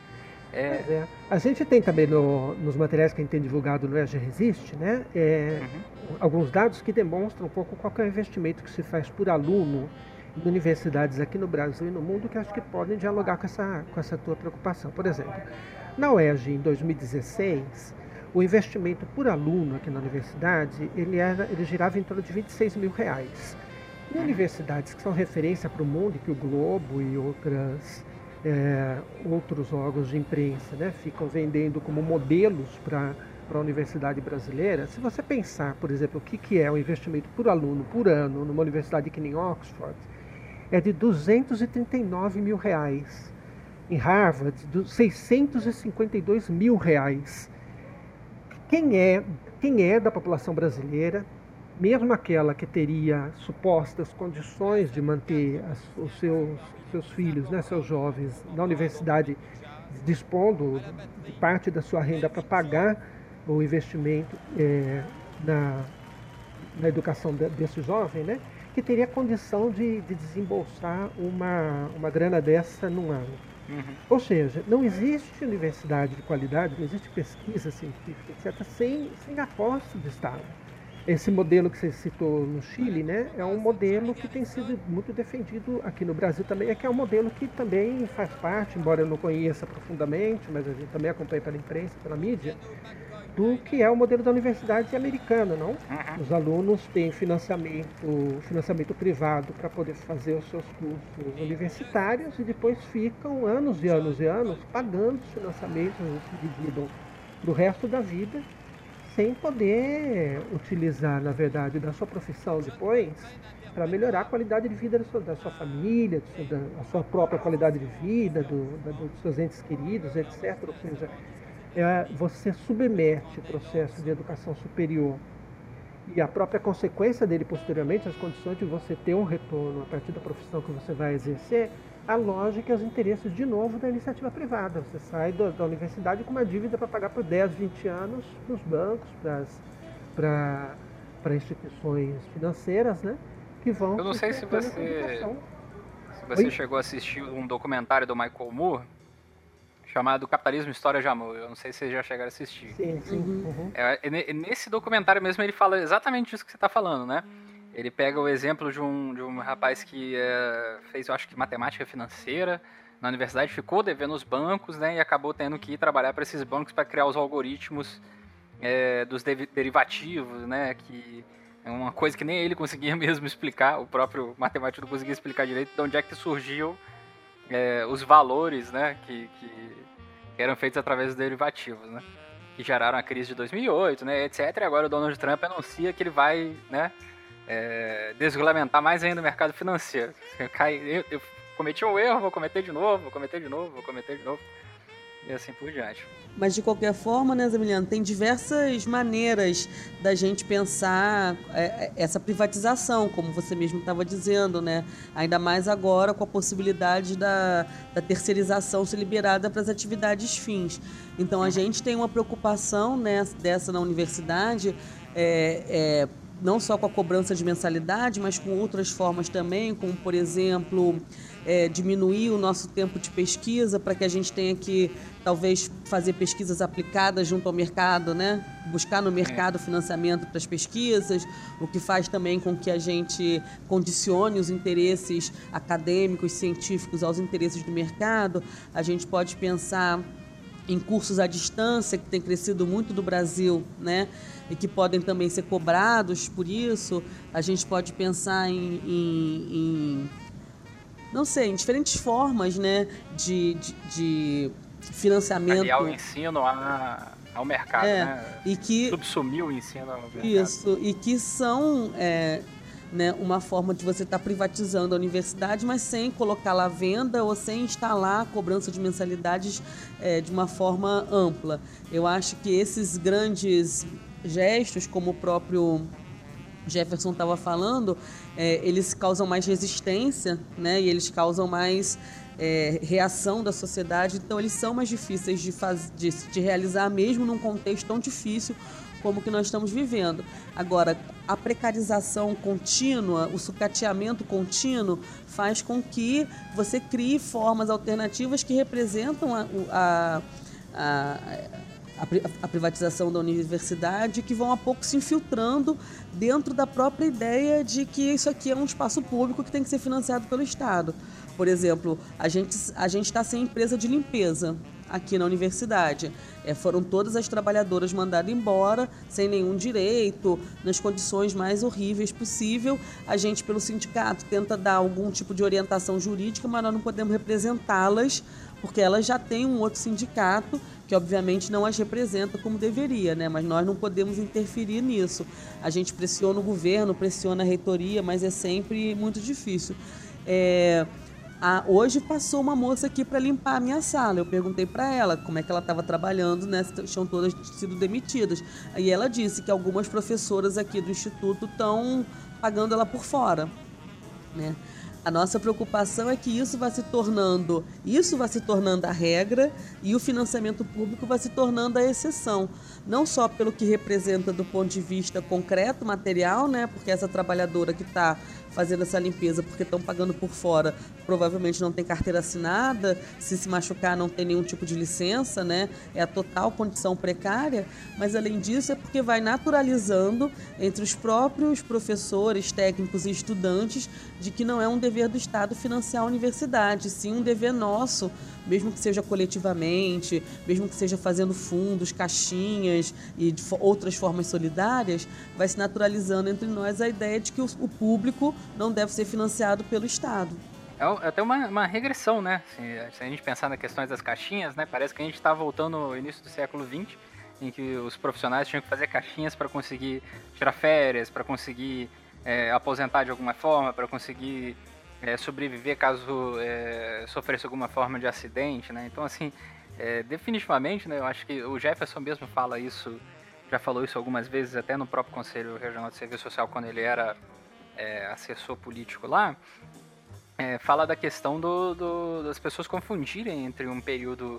A gente tem também nos materiais que a gente tem divulgado no ERG Resiste, né, alguns dados que demonstram um pouco qual é o investimento que se faz por aluno em universidades aqui no Brasil e no mundo, que acho que podem dialogar com essa tua preocupação. Por exemplo, na UERJ, em 2016, o investimento por aluno aqui na universidade, ele girava em torno de R$26 mil. Em universidades que são referência para o mundo, que o Globo e outros órgãos de imprensa, né, ficam vendendo como modelos para a universidade brasileira, se você pensar, por exemplo, o que é o investimento por aluno por ano numa universidade que nem Oxford, é de R$239 mil. Em Harvard, R$652 mil. Quem é da população brasileira, mesmo aquela que teria supostas condições de manter os seus filhos, né, seus jovens, na universidade, dispondo de parte da sua renda para pagar o investimento na educação desse jovem, né, que teria condição de desembolsar uma grana dessa num ano. Ou seja, não existe universidade de qualidade, não existe pesquisa científica, etc., sem aposta do Estado. Esse modelo que você citou no Chile, né, é um modelo que tem sido muito defendido aqui no Brasil também, que é um modelo que também faz parte, embora eu não conheça profundamente, mas a gente também acompanha pela imprensa, pela mídia, do que é o modelo da universidade americana, não? Uhum. Os alunos têm financiamento privado para poder fazer os seus cursos universitários e depois ficam anos e anos e anos pagando os financiamentos, se dividam do resto da vida, sem poder utilizar, na verdade, da sua profissão depois para melhorar a qualidade de vida da sua família, da sua própria qualidade de vida, dos seus entes queridos, etc. Ou seja, você submete o processo de educação superior e a própria consequência dele posteriormente, as condições de você ter um retorno a partir da profissão que você vai exercer, a lógica e os interesses de novo da iniciativa privada. Você sai da universidade com uma dívida para pagar por 10, 20 anos nos bancos, para instituições financeiras, né? Que vão... Eu não sei se você chegou a assistir um documentário do Michael Moore chamado Capitalismo, História de Amor. Eu não sei se vocês já chegaram a assistir. Sim. Uhum. Nesse documentário mesmo ele fala exatamente isso que você está falando, né? Ele pega o exemplo de um rapaz que fez, eu acho que matemática financeira na universidade, ficou devendo os bancos, né? E acabou tendo que ir trabalhar para esses bancos para criar os algoritmos dos derivativos, né? Que é uma coisa que nem ele conseguia mesmo explicar, o próprio matemático não conseguia explicar direito de onde é que surgiu os valores, né? Que eram feitos através dos derivativos, né? Que geraram a crise de 2008, né? Etc. E agora o Donald Trump anuncia que ele vai, né? Desregulamentar mais ainda o mercado financeiro. Eu cometi um erro, vou cometer de novo, e assim por diante. Mas de qualquer forma, né, Zamiliano, tem diversas maneiras da gente pensar essa privatização, como você mesmo estava dizendo, né? Ainda mais agora com a possibilidade da terceirização ser liberada para as atividades fins. Então a gente tem uma preocupação, né, dessa na universidade, não só com a cobrança de mensalidade, mas com outras formas também, como, por exemplo, diminuir o nosso tempo de pesquisa para que a gente tenha que, talvez, fazer pesquisas aplicadas junto ao mercado, né? Buscar no mercado financiamento para as pesquisas, o que faz também com que a gente condicione os interesses acadêmicos, científicos aos interesses do mercado. A gente pode pensar em cursos à distância, que tem crescido muito no Brasil, né? E que podem também ser cobrados por isso. A gente pode pensar não sei, em diferentes formas, né, de financiamento. Aliar o ensino ao mercado, né? E que subsumir o ensino ao mercado. Isso, e que são... né, uma forma de você estar privatizando a universidade, mas sem colocá-la à venda ou sem instalar a cobrança de mensalidades de uma forma ampla. Eu acho que esses grandes gestos, como o próprio Jefferson estava falando, eles causam mais resistência, né, e eles causam mais reação da sociedade, então eles são mais difíceis de realizar mesmo num contexto tão difícil como que nós estamos vivendo. Agora, a precarização contínua, o sucateamento contínuo faz com que você crie formas alternativas que representam a privatização da universidade, que vão a pouco se infiltrando dentro da própria ideia de que isso aqui é um espaço público que tem que ser financiado pelo Estado. Por exemplo, a gente está sem empresa de limpeza aqui na universidade. Foram todas as trabalhadoras mandadas embora, sem nenhum direito, nas condições mais horríveis possível. A gente, pelo sindicato, tenta dar algum tipo de orientação jurídica, mas nós não podemos representá-las, porque elas já têm um outro sindicato, que obviamente não as representa como deveria, né? Mas nós não podemos interferir nisso. A gente pressiona o governo, pressiona a reitoria, mas é sempre muito difícil. Hoje passou uma moça aqui para limpar a minha sala. Eu perguntei para ela como é que ela estava trabalhando, né? Tinham todas sido demitidas. E ela disse que algumas professoras aqui do Instituto estão pagando ela por fora, né? A nossa preocupação é que isso vai se tornando a regra e o financiamento público vai se tornando a exceção. Não só pelo que representa do ponto de vista concreto, material, né? Porque essa trabalhadora que está fazendo essa limpeza porque estão pagando por fora, provavelmente não tem carteira assinada, se machucar não tem nenhum tipo de licença, né? É a total condição precária, mas além disso é porque vai naturalizando entre os próprios professores, técnicos e estudantes de que não é um dever dever do Estado financiar a universidade, sim um dever nosso, mesmo que seja coletivamente, mesmo que seja fazendo fundos, caixinhas e de outras formas solidárias, vai se naturalizando entre nós a ideia de que o público não deve ser financiado pelo Estado. É até uma regressão, né? Se a gente pensar nas questões das caixinhas, né? Parece que a gente está voltando ao início do século XX, em que os profissionais tinham que fazer caixinhas para conseguir tirar férias, para conseguir aposentar de alguma forma, para conseguir sobreviver caso sofresse alguma forma de acidente, né? Então, assim, definitivamente, né? Eu acho que o Jefferson mesmo fala isso, já falou isso algumas vezes, até no próprio Conselho Regional de Serviço Social, quando ele era assessor político lá, fala da questão das pessoas confundirem entre um período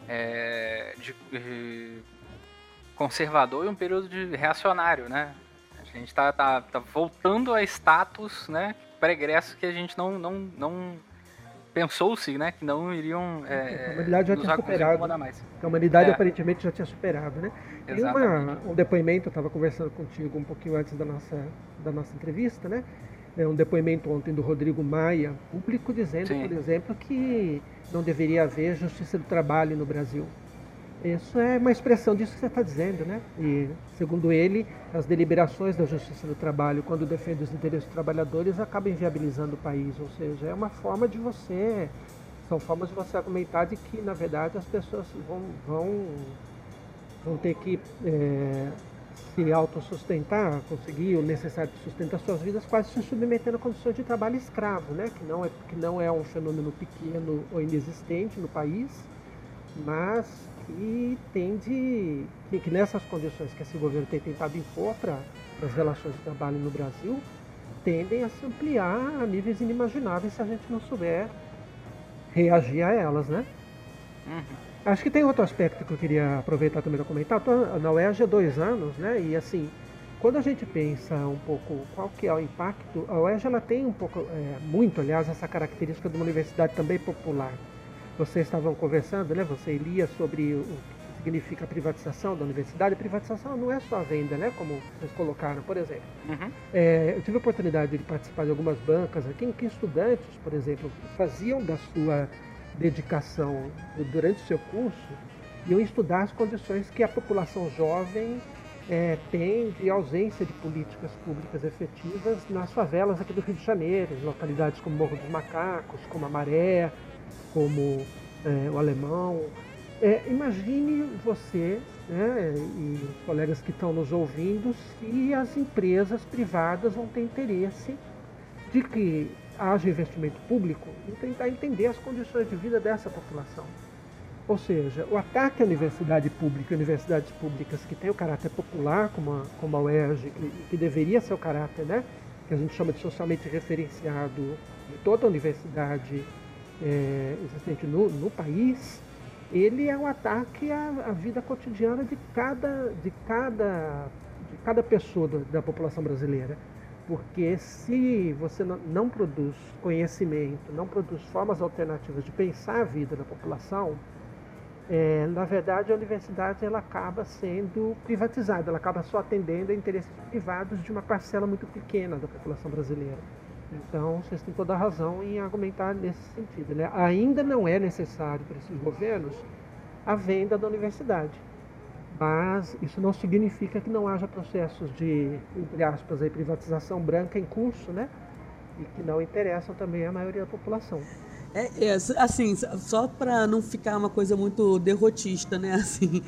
de conservador e um período de reacionário, né? A gente tá voltando a status, né, pregresso que a gente não pensou-se, né, que não iriam a humanidade já tinha superado. Mais. A humanidade aparentemente já tinha superado, né? Tem um depoimento, eu estava conversando contigo um pouquinho antes da nossa entrevista, né? Um depoimento ontem do Rodrigo Maia, público, dizendo, sim, por exemplo, que não deveria haver justiça do trabalho no Brasil. Isso é uma expressão disso que você está dizendo, né? E, segundo ele, as deliberações da Justiça do Trabalho, quando defendem os interesses dos trabalhadores, acabam inviabilizando o país. Ou seja, é uma forma de você... São formas de você argumentar de que, na verdade, as pessoas vão ter que se autossustentar, conseguir o necessário para sustentar suas vidas, quase se submetendo a condições de trabalho escravo, né? Que não é um fenômeno pequeno ou inexistente no país, mas que tende, que nessas condições que esse governo tem tentado impor para as relações de trabalho no Brasil, tendem a se ampliar a níveis inimagináveis se a gente não souber reagir a elas, né? Acho que tem outro aspecto que eu queria aproveitar também para comentar. Estou na UERJ há 2 anos, né? E assim, quando a gente pensa um pouco qual que é o impacto, a UERJ ela tem um pouco, muito, aliás, essa característica de uma universidade também popular. Vocês estavam conversando, né? Você lia sobre o que significa a privatização da universidade. A privatização não é só a venda, né? Como vocês colocaram, por exemplo. Eu tive a oportunidade de participar de algumas bancas aqui em que estudantes, por exemplo, faziam da sua dedicação durante o seu curso, iam estudar as condições que a população jovem tem de ausência de políticas públicas efetivas nas favelas aqui do Rio de Janeiro, em localidades como Morro dos Macacos, como a Maré, como o Alemão. Imagine você, né, e os colegas que estão nos ouvindo, se as empresas privadas vão ter interesse de que haja investimento público em tentar entender as condições de vida dessa população. Ou seja, o ataque à universidade pública, universidades públicas que têm o caráter popular, como a UERJ, que deveria ser o caráter, né, que a gente chama de socialmente referenciado de toda a universidade existente no país, ele é um ataque à vida cotidiana de cada pessoa da população brasileira. Porque se você não produz conhecimento, não produz formas alternativas de pensar a vida da população, na verdade a universidade ela acaba sendo privatizada, ela acaba só atendendo a interesses privados de uma parcela muito pequena da população brasileira. Então, vocês têm toda a razão em argumentar nesse sentido, né? Ainda não é necessário para esses governos a venda da universidade. Mas isso não significa que não haja processos de, entre aspas, privatização branca em curso, né? E que não interessam também a maioria da população. Assim, só para não ficar uma coisa muito derrotista, né? Assim,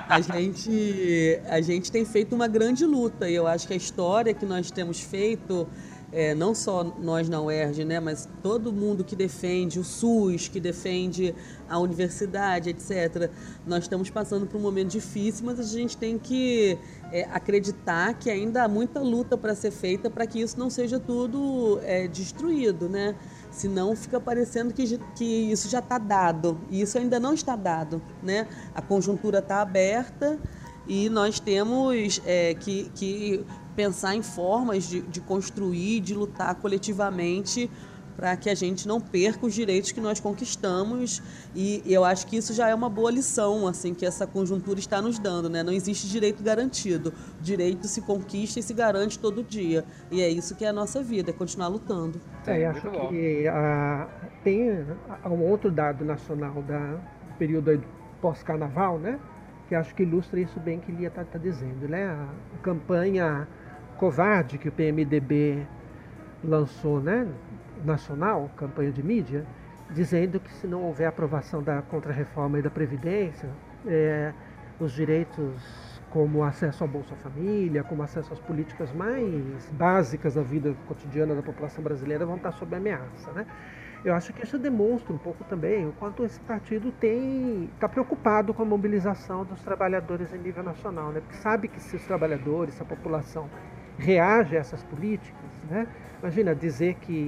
a gente tem feito uma grande luta e eu acho que a história que nós temos feito, não só nós na UERJ, né, mas todo mundo que defende o SUS, que defende a universidade, etc. Nós estamos passando por um momento difícil, mas a gente tem que acreditar que ainda há muita luta para ser feita para que isso não seja tudo destruído, né? Senão fica parecendo que isso já está dado, e isso ainda não está dado, né? A conjuntura está aberta e nós temos que pensar em formas de construir, de lutar coletivamente para que a gente não perca os direitos que nós conquistamos, e eu acho que isso já é uma boa lição, assim, que essa conjuntura está nos dando, né? Não existe direito garantido, o direito se conquista e se garante todo dia, e é isso que é a nossa vida, é continuar lutando. Acho que tem um outro dado nacional do período pós-carnaval, né? Que acho que ilustra isso bem que Lia está dizendo, né? A campanha covarde que o PMDB lançou, né, nacional, campanha de mídia, dizendo que se não houver aprovação da Contra-Reforma e da Previdência, os direitos como acesso ao Bolsa Família, como acesso às políticas mais básicas da vida cotidiana da população brasileira vão estar sob ameaça, né? Eu acho que isso demonstra um pouco também o quanto esse partido está preocupado com a mobilização dos trabalhadores em nível nacional, né? Porque sabe que se os trabalhadores, se a população reage a essas políticas, né? Imagina dizer que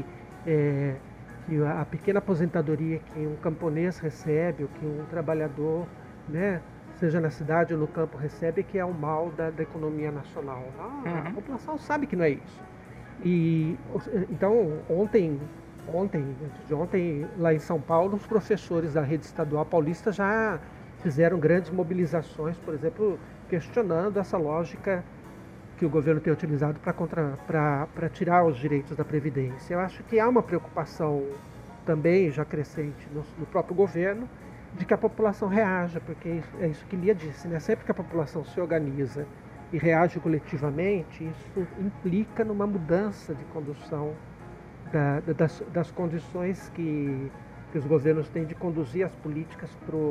a pequena aposentadoria que um camponês recebe, ou que um trabalhador, né, seja na cidade ou no campo, recebe, que é o mal da economia nacional. A população sabe que não é isso. E então ontem, lá em São Paulo, os professores da rede estadual paulista já fizeram grandes mobilizações, por exemplo, questionando essa lógica que o governo tem utilizado para tirar os direitos da Previdência. Eu acho que há uma preocupação também já crescente no próprio governo de que a população reaja, porque é isso que Lia disse, né? Sempre que a população se organiza e reage coletivamente, isso implica numa mudança de condução das condições que os governos têm de conduzir as políticas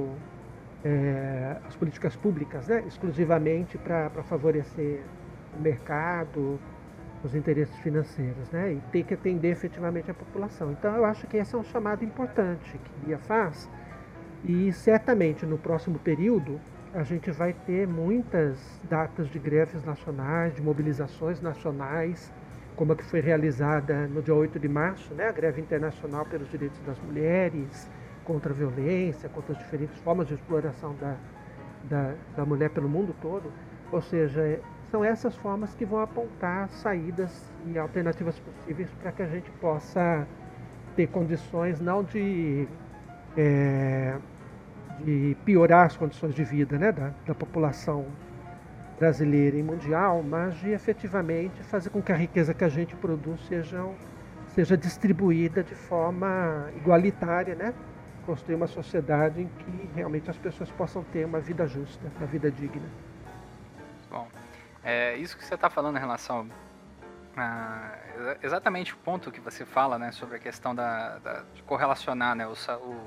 as políticas públicas, né? Exclusivamente para favorecer o mercado, os interesses financeiros, né? E tem que atender efetivamente a população. Então eu acho que esse é um chamado importante que Lia faz, e certamente no próximo período a gente vai ter muitas datas de greves nacionais, de mobilizações nacionais, como a que foi realizada no dia 8 de março, né? A greve internacional pelos direitos das mulheres, contra a violência, contra as diferentes formas de exploração da mulher pelo mundo todo. Ou seja, são essas formas que vão apontar saídas e alternativas possíveis para que a gente possa ter condições não de piorar as condições de vida, né, da população brasileira e mundial, mas de efetivamente fazer com que a riqueza que a gente produz seja distribuída de forma igualitária, né? Construir uma sociedade em que realmente as pessoas possam ter uma vida justa, uma vida digna. Bom, isso que você está falando em relação exatamente o ponto que você fala, né, sobre a questão de correlacionar, né,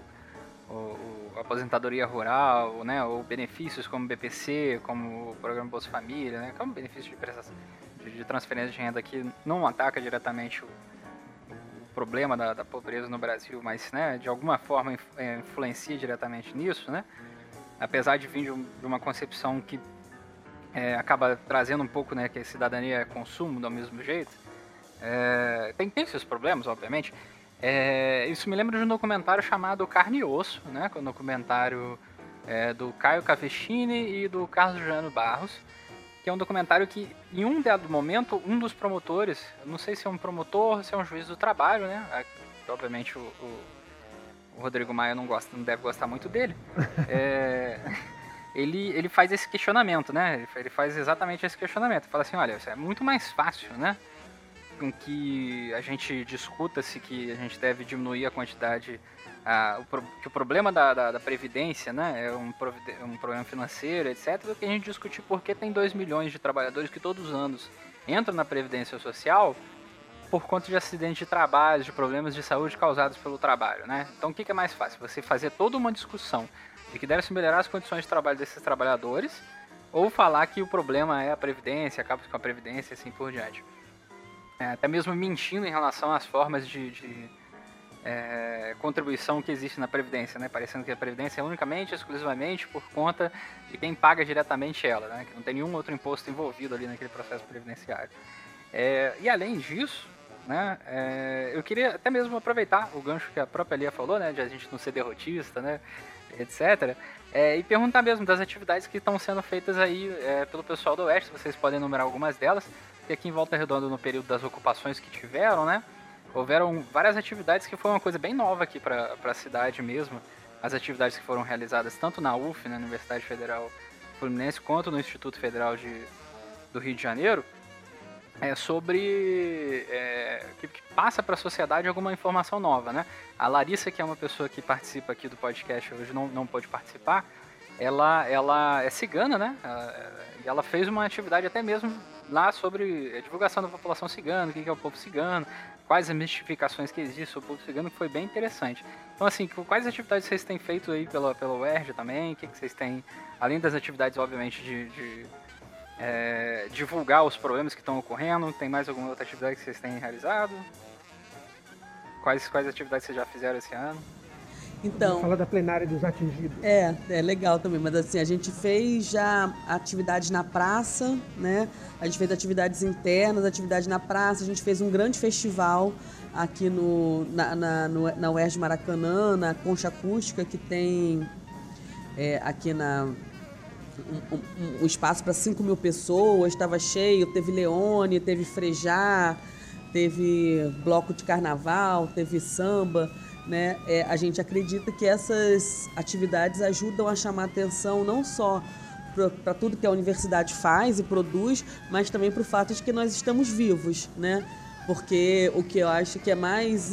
a aposentadoria rural, né, ou benefícios como BPC, como o programa Bolsa Família, né, como benefício de prestação de transferência de renda que não ataca diretamente o problema da pobreza no Brasil, mas, né, de alguma forma influencia diretamente nisso, né, apesar de vir de uma concepção que acaba trazendo um pouco, né, que a cidadania é consumo do mesmo jeito. Tem seus problemas, obviamente. Isso me lembra de um documentário chamado Carne e Osso, né, que é um documentário do Caio Cafechini e do Carlos Juliano Barros, que é um documentário que, em um dado momento, um dos promotores, não sei se é um promotor, se é um juiz do trabalho, né, obviamente o Rodrigo Maia não deve gostar muito dele, ele faz esse questionamento, né, ele faz exatamente esse questionamento, fala assim, olha, isso é muito mais fácil, né, com que a gente discuta-se que a gente deve diminuir a quantidade, que o problema da Previdência, né, é um problema financeiro, etc., do que a gente discutir por que tem 2 milhões de trabalhadores que todos os anos entram na Previdência Social por conta de acidentes de trabalho, de problemas de saúde causados pelo trabalho, né? Então o que é mais fácil? Você fazer toda uma discussão de que deve-se melhorar as condições de trabalho desses trabalhadores, ou falar que o problema é a Previdência, acaba com a Previdência e assim por diante. Até mesmo mentindo em relação às formas de contribuição que existe na Previdência, né? Parecendo que a Previdência é unicamente, exclusivamente por conta de quem paga diretamente ela, né? Que não tem nenhum outro imposto envolvido ali naquele processo previdenciário. E além disso, né, eu queria até mesmo aproveitar o gancho que a própria Lia falou, né, de a gente não ser derrotista, né, etc., e perguntar mesmo das atividades que estão sendo feitas aí pelo pessoal do Oeste, vocês podem enumerar algumas delas, e aqui em Volta Redonda, no período das ocupações que tiveram, né, houveram várias atividades que foi uma coisa bem nova aqui para a cidade mesmo. As atividades que foram realizadas tanto na UF, na Universidade Federal Fluminense, quanto no Instituto Federal do Rio de Janeiro, sobre que passa para a sociedade alguma informação nova, né? A Larissa, que é uma pessoa que participa aqui do podcast, hoje não pôde participar, ela é cigana, né? E ela fez uma atividade até mesmo lá sobre a divulgação da população cigana, o que é o povo cigano, quais as mistificações que existem sobre o povo cigano, que foi bem interessante. Então, assim, quais atividades vocês têm feito aí pela UERJ também? O que vocês têm, além das atividades, obviamente, de divulgar os problemas que estão ocorrendo? Tem mais alguma outra atividade que vocês têm realizado? Quais atividades vocês já fizeram esse ano? Então, fala da plenária dos atingidos. É legal também, mas assim, a gente fez já atividades na praça, né? A gente fez atividades internas, atividades na praça, a gente fez um grande festival aqui na UERJ Maracanã, na Concha Acústica, que tem aqui um espaço para 5.000 pessoas, estava cheio, teve Leone, teve Frejá, teve bloco de carnaval, teve samba, né? A gente acredita que essas atividades ajudam a chamar atenção não só para tudo que a universidade faz e produz, mas também para o fato de que nós estamos vivos, né? Porque o que eu acho que é mais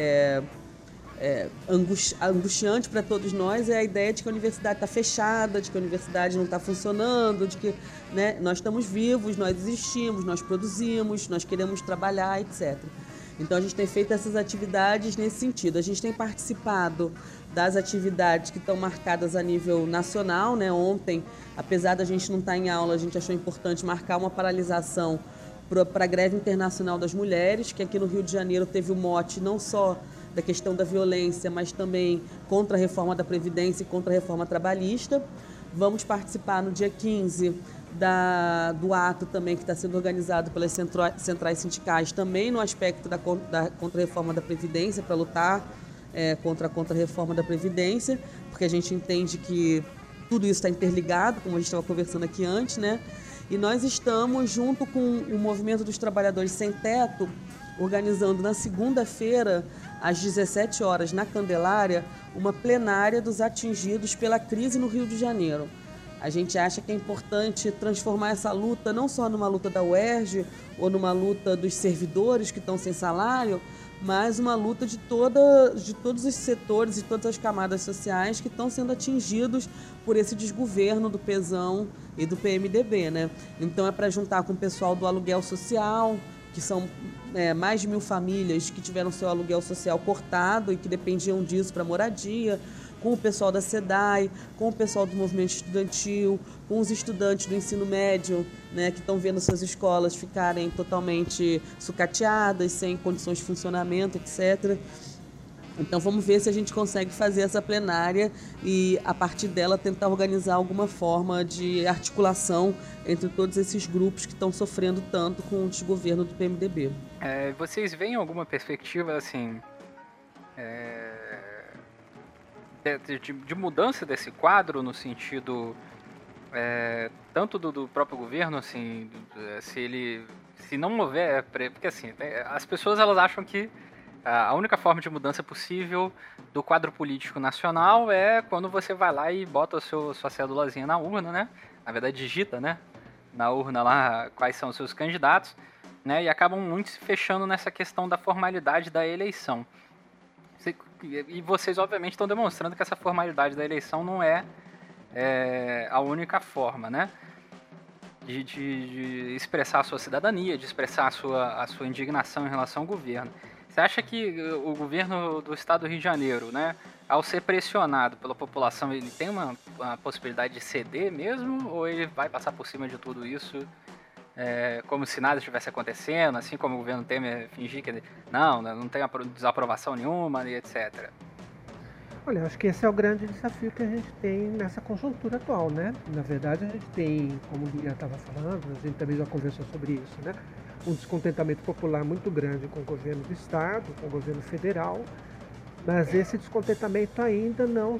angustiante para todos nós é a ideia de que a universidade está fechada, de que a universidade não está funcionando, de que, né, nós estamos vivos, nós existimos, nós produzimos, nós queremos trabalhar, etc. Então a gente tem feito essas atividades nesse sentido. A gente tem participado das atividades que estão marcadas a nível nacional, né? Ontem, apesar da gente não estar em aula, a gente achou importante marcar uma paralisação para a greve internacional das mulheres, que aqui no Rio de Janeiro teve o mote não só da questão da violência, mas também contra a reforma da Previdência e contra a reforma trabalhista. Vamos participar no dia 15 do ato também que está sendo organizado pelas centrais sindicais, também no aspecto da contra-reforma da Previdência, para lutar contra a contra-reforma da Previdência, porque a gente entende que tudo isso está interligado, como a gente estava conversando aqui antes, né? E nós estamos, junto com o Movimento dos Trabalhadores Sem Teto, organizando na segunda-feira, às 17 horas, na Candelária, uma plenária dos atingidos pela crise no Rio de Janeiro. A gente acha que é importante transformar essa luta não só numa luta da UERJ ou numa luta dos servidores que estão sem salário, mas uma luta de todos os setores e todas as camadas sociais que estão sendo atingidos por esse desgoverno do PESão e do PMDB, né? Então é para juntar com o pessoal do aluguel social, que são mais de 1.000 famílias que tiveram seu aluguel social cortado e que dependiam disso para moradia, com o pessoal da SEDAI, com o pessoal do movimento estudantil, com os estudantes do ensino médio, né, que estão vendo suas escolas ficarem totalmente sucateadas, sem condições de funcionamento, etc. Então vamos ver se a gente consegue fazer essa plenária e, a partir dela, tentar organizar alguma forma de articulação entre todos esses grupos que estão sofrendo tanto com o desgoverno do PMDB. Vocês veem alguma perspectiva, assim, de mudança desse quadro, no sentido tanto do próprio governo, assim, se não houver, porque assim, as pessoas elas acham que a única forma de mudança possível do quadro político nacional é quando você vai lá e bota sua cédulazinha na urna, né? Na verdade, digita, né? Na urna lá quais são os seus candidatos, né? E acabam muito se fechando nessa questão da formalidade da eleição. E vocês, obviamente, estão demonstrando que essa formalidade da eleição não é a única forma, né? De expressar a sua cidadania, de expressar a sua indignação em relação ao governo. Você acha que o governo do estado do Rio de Janeiro, né, ao ser pressionado pela população, ele tem uma possibilidade de ceder mesmo? Ou ele vai passar por cima de tudo isso como se nada estivesse acontecendo, assim como o governo Temer fingir que não tem desaprovação nenhuma e etc.? Olha, acho que esse é o grande desafio que a gente tem nessa conjuntura atual, né? Na verdade, a gente tem, como o Guilherme estava falando, a gente também já conversou sobre isso, né? Um descontentamento popular muito grande com o governo do estado, com o governo federal, mas esse descontentamento ainda não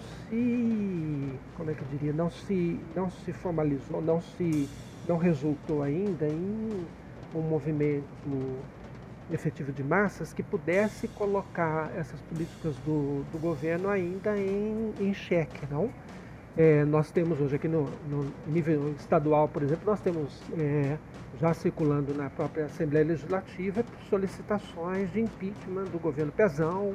se formalizou, não resultou ainda em um movimento efetivo de massas que pudesse colocar essas políticas do governo ainda em xeque, não? Nós temos hoje aqui no nível estadual, por exemplo, nós temos já circulando na própria Assembleia Legislativa solicitações de impeachment do governo Pezão.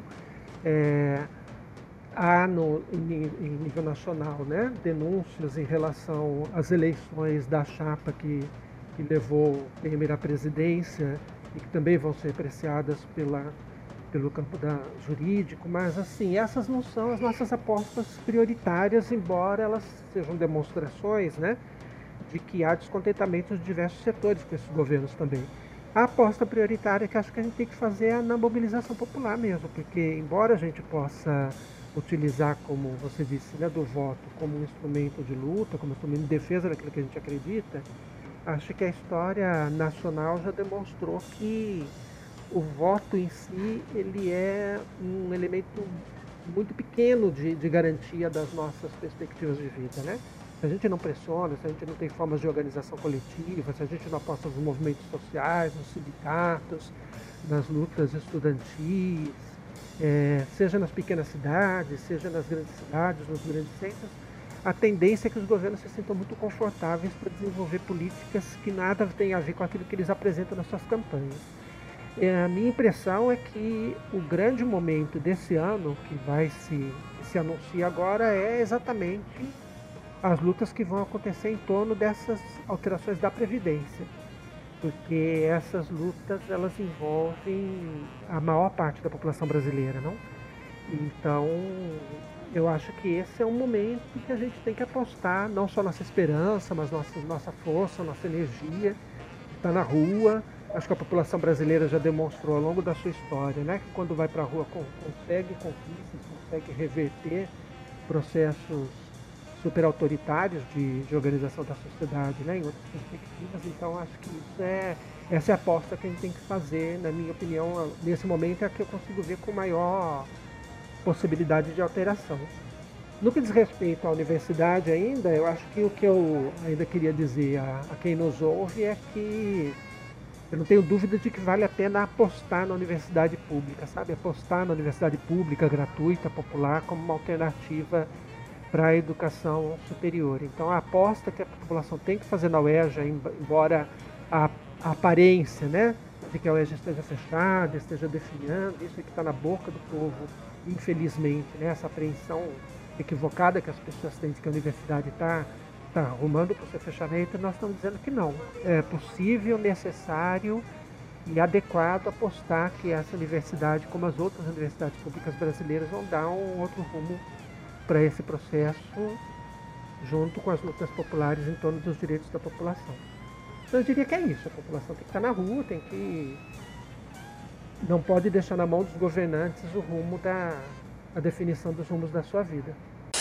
Há em nível nacional, né, denúncias em relação às eleições da chapa que levou Temer à presidência e que também vão ser apreciadas pelo campo jurídico, mas assim, essas não são as nossas apostas prioritárias, embora elas sejam demonstrações, né, de que há descontentamento de diversos setores com esses governos também. A aposta prioritária que acho que a gente tem que fazer é na mobilização popular mesmo, porque embora a gente possa utilizar, como você disse, né, do voto como um instrumento de luta, como um instrumento de defesa daquilo que a gente acredita, acho que a história nacional já demonstrou que o voto em si ele é um elemento muito pequeno de garantia das nossas perspectivas de vida, né? Se a gente não pressiona, se a gente não tem formas de organização coletiva, se a gente não aposta nos movimentos sociais, nos sindicatos, nas lutas estudantis, seja nas pequenas cidades, seja nas grandes cidades, nos grandes centros, a tendência é que os governos se sintam muito confortáveis para desenvolver políticas que nada têm a ver com aquilo que eles apresentam nas suas campanhas. A minha impressão é que o grande momento desse ano, que se anuncia agora, é exatamente as lutas que vão acontecer em torno dessas alterações da Previdência. Porque essas lutas, elas envolvem a maior parte da população brasileira, não? Então, eu acho que esse é um momento que a gente tem que apostar, não só nossa esperança, mas nossa força, nossa energia, está na rua. Acho que a população brasileira já demonstrou ao longo da sua história, né, que quando vai para a rua consegue conquistas, consegue reverter processos super autoritários de organização da sociedade, né, em outras perspectivas. Então acho que essa é a aposta que a gente tem que fazer, na minha opinião, nesse momento é a que eu consigo ver com maior possibilidade de alteração. No que diz respeito à universidade ainda, eu acho que o que eu ainda queria dizer a quem nos ouve é que eu não tenho dúvida de que vale a pena apostar na universidade pública, sabe? Apostar na universidade pública, gratuita, popular, como uma alternativa para a educação superior. Então a aposta que a população tem que fazer na UERJ, embora a aparência, né, de que a UERJ esteja fechada, esteja definhando, isso é que está na boca do povo, infelizmente, né, essa apreensão equivocada que as pessoas têm de que a universidade está arrumando para o seu fechamento, nós estamos dizendo que não. É possível, necessário e adequado apostar que essa universidade, como as outras universidades públicas brasileiras, vão dar um outro rumo para esse processo, junto com as lutas populares em torno dos direitos da população. Então eu diria que é isso, a população tem que estar na rua, não pode deixar na mão dos governantes o rumo a definição dos rumos da sua vida.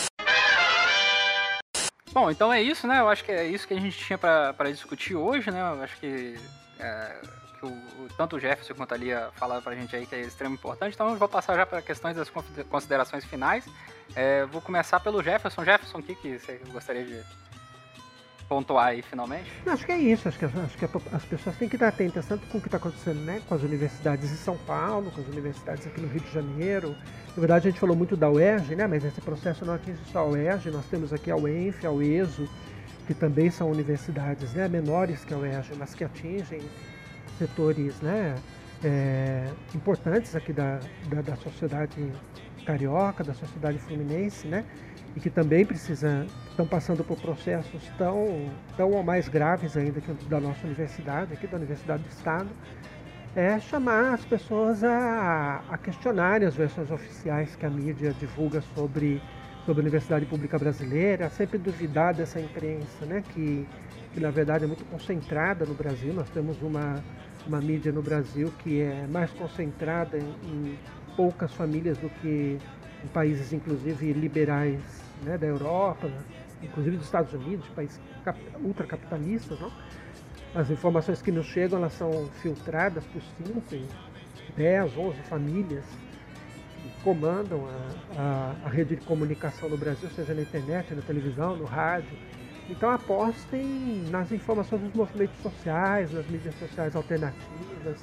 Bom, então é isso, né? Eu acho que é isso que a gente tinha para discutir hoje, né? Eu acho que tanto o Jefferson quanto a Lia falaram pra gente aí que é extremamente importante, então eu vou passar já para questões das considerações finais. Vou começar pelo Jefferson. Jefferson, o que você gostaria de pontuar aí finalmente? Acho que é isso, acho que as pessoas têm que estar atentas tanto com o que está acontecendo, né, com as universidades em São Paulo, com as universidades aqui no Rio de Janeiro. Na verdade a gente falou muito da UERJ, né, mas esse processo não atinge só a UERJ, nós temos aqui a UENF, a UESO, que também são universidades, né, menores que a UERJ, mas que atingem setores, né, importantes aqui da sociedade carioca, da sociedade fluminense, né, e que também estão passando por processos tão ou mais graves ainda que os da nossa universidade, aqui da Universidade do Estado, chamar as pessoas a questionarem as versões oficiais que a mídia divulga sobre a Universidade Pública Brasileira, a sempre duvidar dessa imprensa, né, que na verdade é muito concentrada no Brasil. Nós temos uma mídia no Brasil que é mais concentrada em poucas famílias do que em países, inclusive, liberais, né, da Europa, inclusive dos Estados Unidos, países ultracapitalistas, não? As informações que nos chegam, elas são filtradas por 5, 10, 11 famílias que comandam a rede de comunicação no Brasil, seja na internet, na televisão, no rádio. Então apostem nas informações dos movimentos sociais, nas mídias sociais alternativas,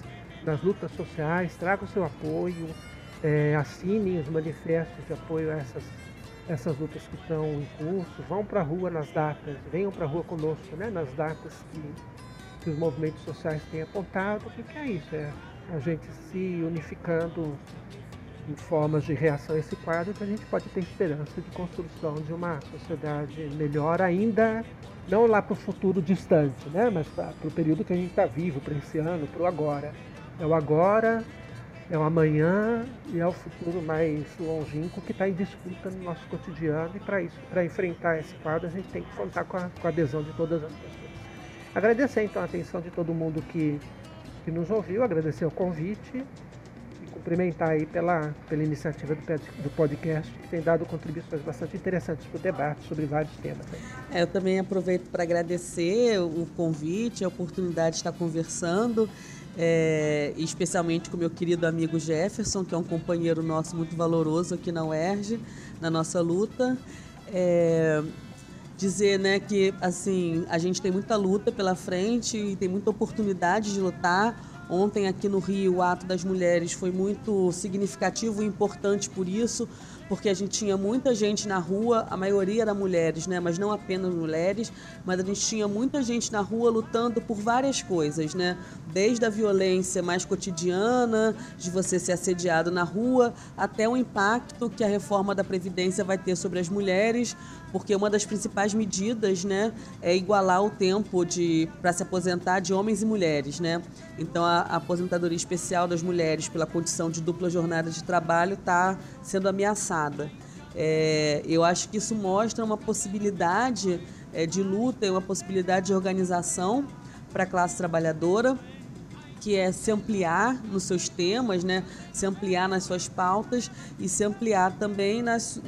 das lutas sociais, tragam o seu apoio, assinem os manifestos de apoio a essas lutas que estão em curso, vão para a rua nas datas, venham para a rua conosco, né, nas datas que os movimentos sociais têm apontado, porque é isso, a gente se unificando em formas de reação a esse quadro, que a gente pode ter esperança de construção de uma sociedade melhor ainda, não lá para o futuro distante, né? Mas para o período que a gente está vivo, para esse ano, para o agora. É o agora, é o amanhã e é o futuro mais longínquo que está em disputa no nosso cotidiano, e para isso, para enfrentar esse quadro, a gente tem que contar com a adesão de todas as pessoas. Agradecer então a atenção de todo mundo que nos ouviu, agradecer o convite, cumprimentar aí pela iniciativa do podcast, que tem dado contribuições bastante interessantes para o debate sobre vários temas. Eu também aproveito para agradecer o convite, a oportunidade de estar conversando, especialmente com meu querido amigo Jefferson, que é um companheiro nosso muito valoroso aqui na UERJ, na nossa luta. Dizer, né, que assim, a gente tem muita luta pela frente e tem muita oportunidade de lutar. Ontem aqui no Rio, o Ato das Mulheres foi muito significativo e importante por isso, porque a gente tinha muita gente na rua, a maioria era mulheres, né? Mas não apenas mulheres, mas a gente tinha muita gente na rua lutando por várias coisas, né? Desde a violência mais cotidiana, de você ser assediado na rua, até o impacto que a reforma da Previdência vai ter sobre as mulheres, porque uma das principais medidas, né, é igualar o tempo para se aposentar de homens e mulheres, né? Então a aposentadoria especial das mulheres pela condição de dupla jornada de trabalho está sendo ameaçada. Eu acho que isso mostra uma possibilidade de luta e uma possibilidade de organização para a classe trabalhadora, que é se ampliar nos seus temas, né? Se ampliar nas suas pautas e se ampliar também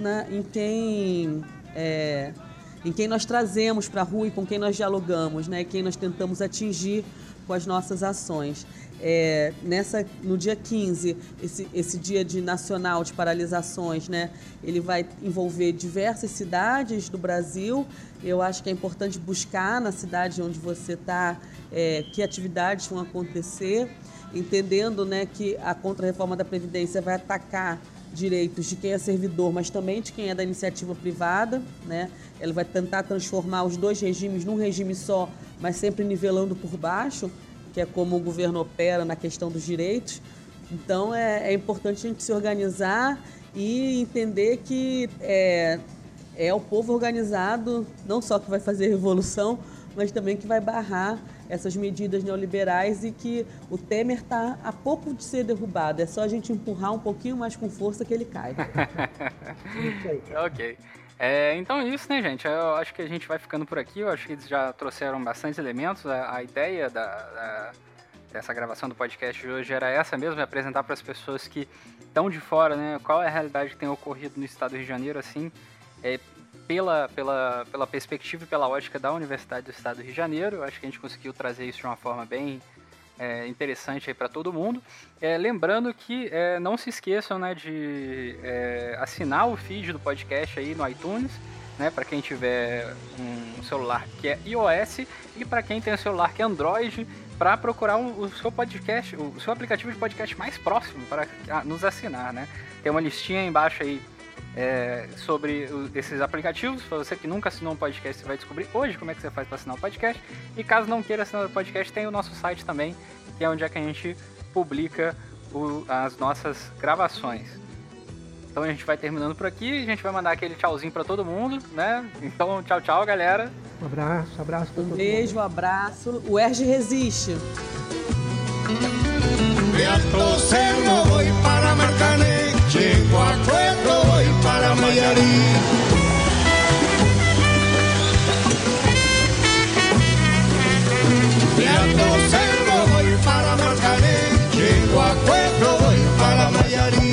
em quem nós trazemos para a rua e com quem nós dialogamos, né? Quem nós tentamos atingir com as nossas ações. No dia 15, esse dia nacional de paralisações, né, ele vai envolver diversas cidades do Brasil. Eu acho que é importante buscar na cidade onde você está que atividades vão acontecer, entendendo, né, que a Contra-Reforma da Previdência vai atacar direitos de quem é servidor, mas também de quem é da iniciativa privada, né? Ela vai tentar transformar os dois regimes num regime só, mas sempre nivelando por baixo, que é como o governo opera na questão dos direitos. Então é importante a gente se organizar e entender que é o povo organizado não só que vai fazer a revolução, mas também que vai barrar essas medidas neoliberais, e que o Temer está a pouco de ser derrubado. É só a gente empurrar um pouquinho mais com força que ele cai. Ok. Então é isso, né, gente? Eu acho que a gente vai ficando por aqui. Eu acho que eles já trouxeram bastantes elementos. A ideia dessa gravação do podcast de hoje era essa mesmo, apresentar para as pessoas que estão de fora, né, qual é a realidade que tem ocorrido no estado do Rio de Janeiro, assim, pela perspectiva e pela ótica da Universidade do Estado do Rio de Janeiro. Eu acho que a gente conseguiu trazer isso de uma forma bem interessante para todo mundo. Lembrando que não se esqueçam, né, de assinar o feed do podcast aí no iTunes, né, para quem tiver um celular que é iOS, e para quem tem um celular que é Android, para procurar o seu podcast, o seu aplicativo de podcast mais próximo para nos assinar, né? Tem uma listinha aí embaixo aí sobre esses aplicativos. Para você que nunca assinou um podcast, você vai descobrir hoje como é que você faz para assinar um podcast. E caso não queira assinar o podcast, tem o nosso site também, que é onde é que a gente publica as nossas gravações. Então a gente vai terminando por aqui, a gente vai mandar aquele tchauzinho para todo mundo, né? Então tchau, tchau, galera. Um abraço para todo mundo. Um beijo, um abraço. O UERJ resiste. De Alto Cerro voy para Marcané, llego a Pueblo voy para Mayarí. De Alto Cerro voy para Marcané, llego a Pueblo voy para Mayarí.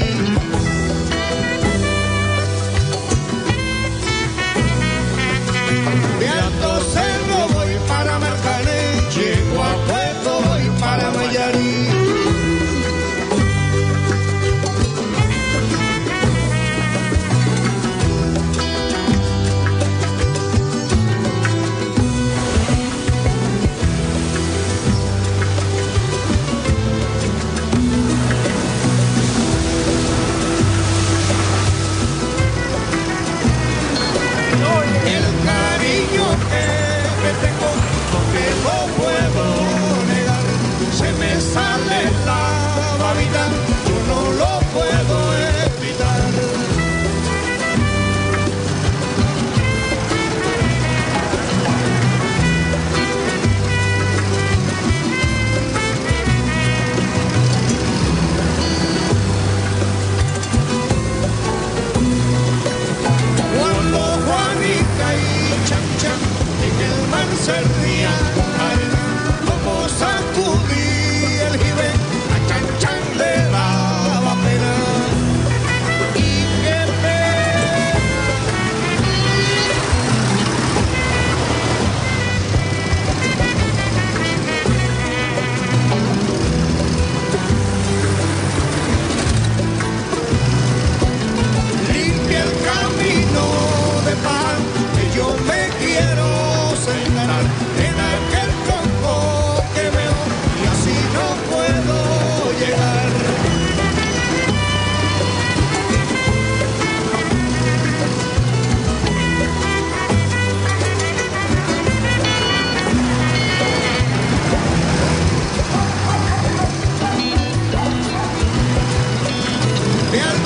De Alto Cerro voy para Marcané, llego a Pueblo voy para Mayarí.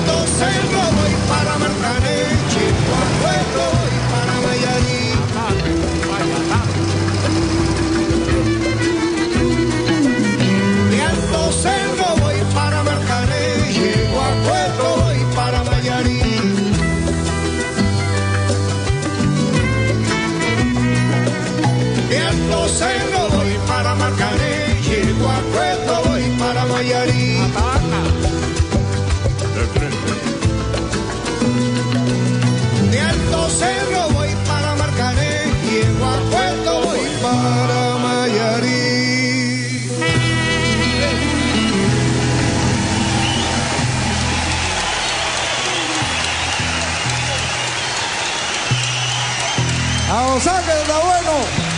Cerro voy para Marcané, Chihuahua voy para Mayarí. De Alto Cerro voy para Marcané, Chihuahua voy para Mayarí. De Alto Cerro voy para Marcané, Chihuahua voy para Mayarí. De Alto Cerro voy para Marcané y en Guapueto voy para Mayarí. A Osaka está bueno.